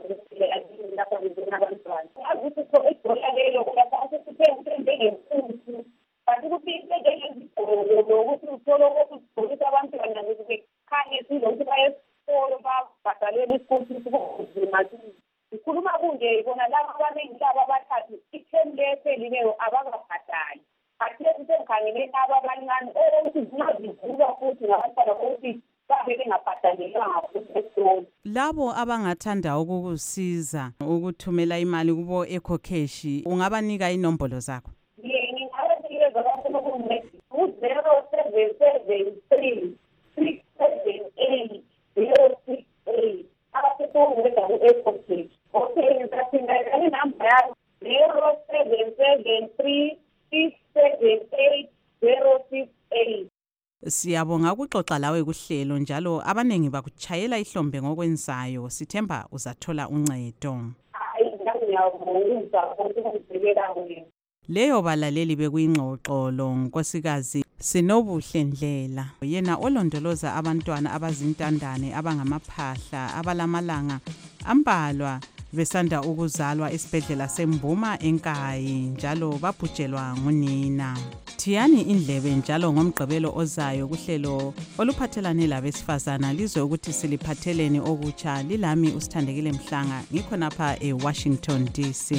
S9: lapha ngizona abantwana. Akuthi so ibhola leyo uyakwazi ukuthi njengemputhu but ukuthi njengezigqoko ukuthi uthole ukuthi abantwana bekhanye sizokuthi bayesikolo babhadalele isikolo nzima. Ngikhuluma kunje bona laba abaningi laba abathathu ithemu leselileyo abakabhadali. Athi sengikhangele laba abancane ukuthi zingazivuka futhi ngabantwana ukuthi babe bengabhadalelwanga futhi esikolo.
S3: Labo abangathanda ukukusiza ukuthumela imali kubo EcoCash ungabanika inombolo zakho?
S9: Yebo, ngingabanikeza abantu okumedi zero seven seven three six seven eight zero six eight. Abasebenza ku-EcoCash. Okay, ngizaphinda inamba yabo zero seven seven three six seven eight zero six eight.
S3: Siyabonga ukuxoxa lawe kuhlelo njalo abanengi bakuchayela ihlombe ngokwenzayo. Sithemba uzathola uncedo.
S9: Hayi, ngiyabonga ukuzibekela wena.
S3: Leyo balaleli bekuyingxoxo lo nkosikazi Sinobuhle Ndlela, yena olondoloza abantwana abazintandane abangamaphahla abalamalanga ambalwa besanda ukuzalwa esibhedlela seMbuma eNkayi njalo babhujelwa ngunina. Thiyani indlebe njalo ngomgqibelo ozayo kuhlelo oluphathelane labesifazana lizwe ukuthi siliphatheleni okutsha. Lilami uSithandekile Mhlanga ngikhonapha eWashington D C.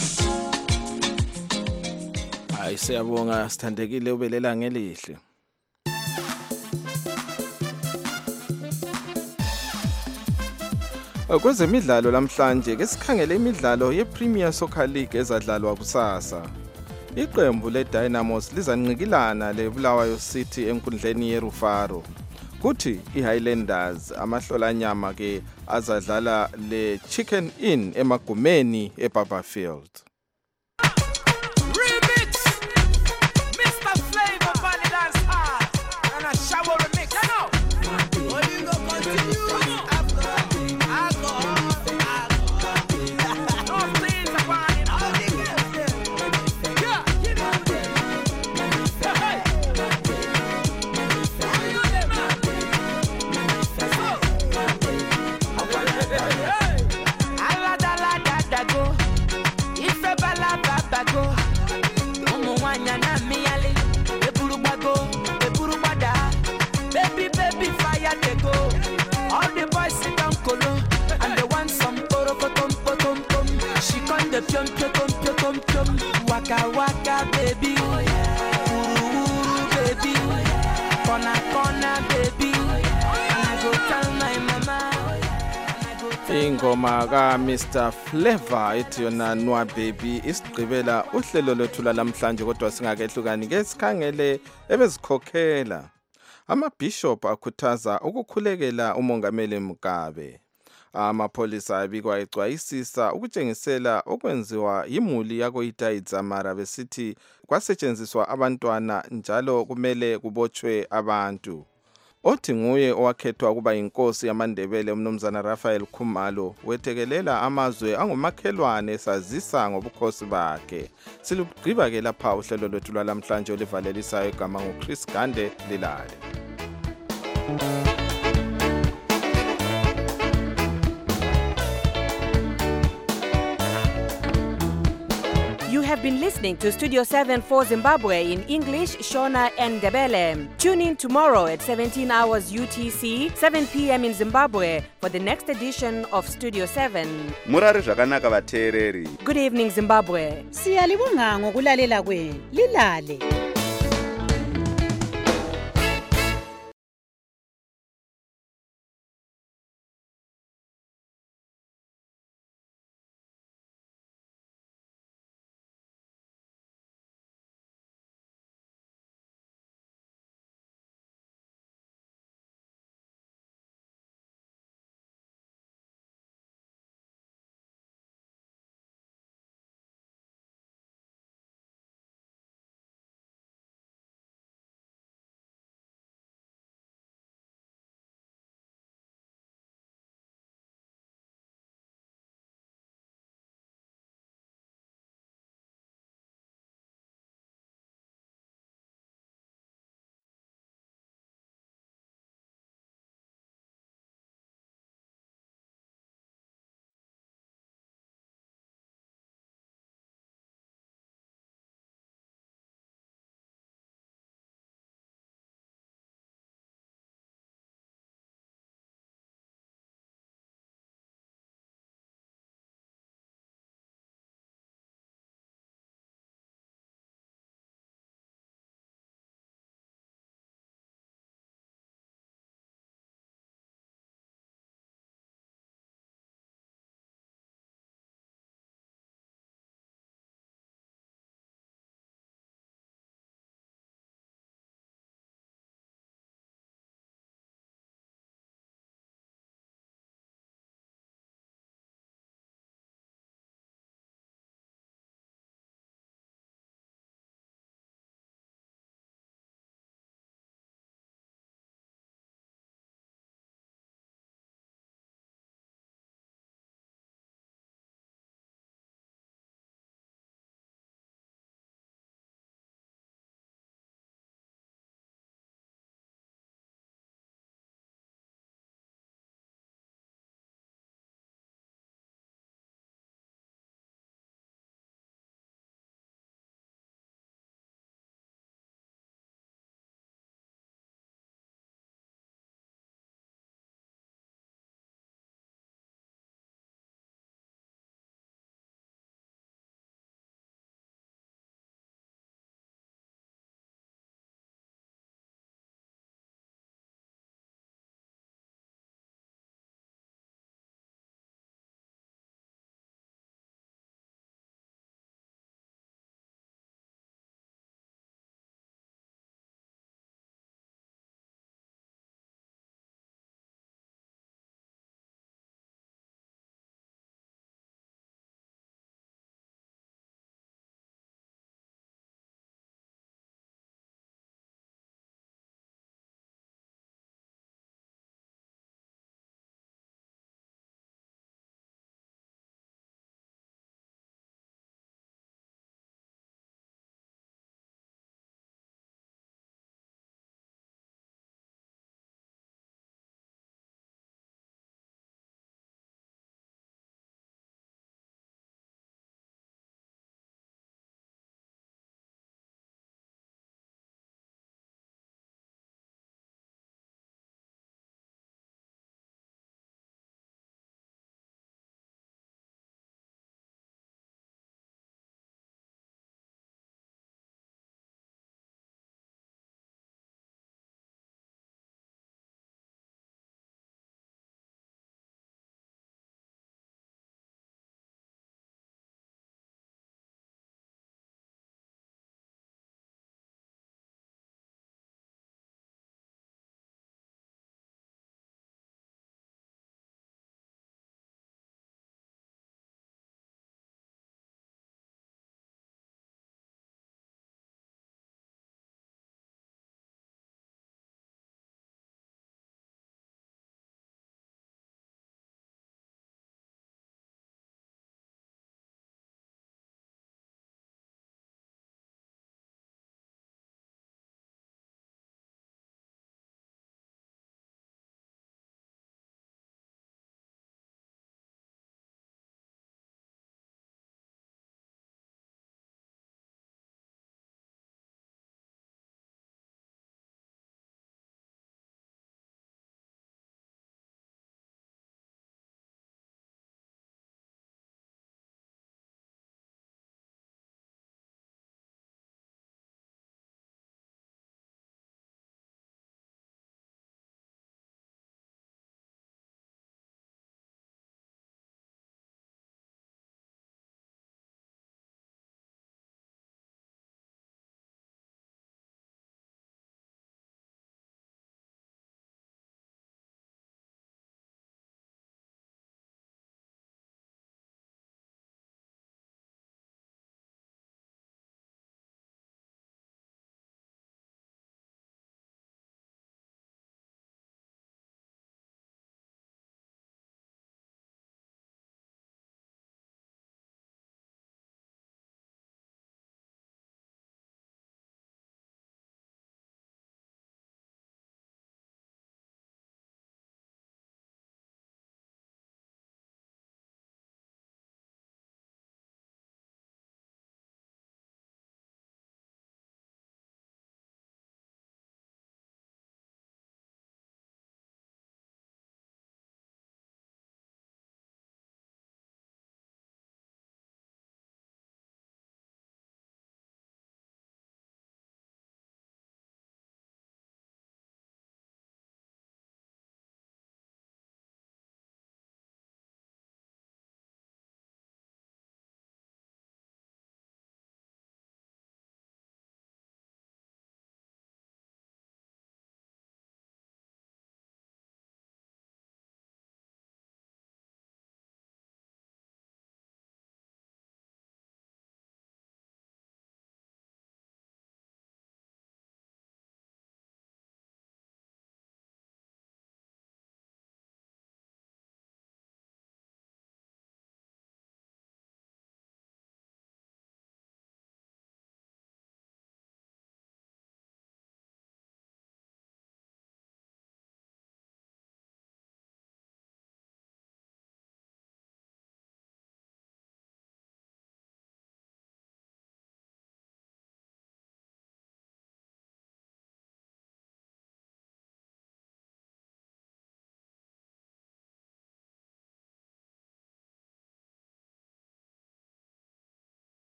S1: Hayi siyabonga Sithandekile ubelela ngelihle. Kwezemidlalo namhlanje ke sikhangele imidlalo yePremier Soccer League ezadlalwa kusasa. Iqembu leDynamos lizanqikilana leBulawayo City enkundleni yeRufaro. Kuthi iHighlanders amahlolanyama ke azadlala leChicken Inn emagumeni eBarberfield.
S11: Waka waka baby, oh yeah. Ooh, ooh, baby, oh yeah. Corner corner baby, oh yeah. And I go tell my mama, oh yeah.
S1: Ingoma ka Mister Flavor ethi yona Nwa Baby isigqibela uhlelo lwethu lamhlanje kodwa singakehlukani ke sikhangele ebezikhokhela. Ama-bishop akhuthaza ukukhulekela umongameli Mugabe. Amapolisa abikwa ecwayisisa ukutshengisela okwenziwa yimuli yako Itayidzamara besithi kwasetshenziswa abantwana njalo kumele kubotshwe abantu. othi nguye owakhethwa kuba inkosi yamaNdebele umnumzana Raphael Khumalo wethekelela amazwe angumakhelwane esazisa ngobukhosi bakhe. Silugqiba ke lapha uhlelo lwethu lwalamhlanje olivalelisayo igama nguChris Gande Lilale.
S2: You have been listening to Studio seven for Zimbabwe in English, Shona and Ndebele. Tune in tomorrow at seventeen hours U T C, seven p.m. in Zimbabwe for the next edition of Studio seven.
S4: Murari zvakanaka vateereri.
S2: Good evening, Zimbabwe.
S3: Siyalibonga ngokulalela kwenu. Lilale.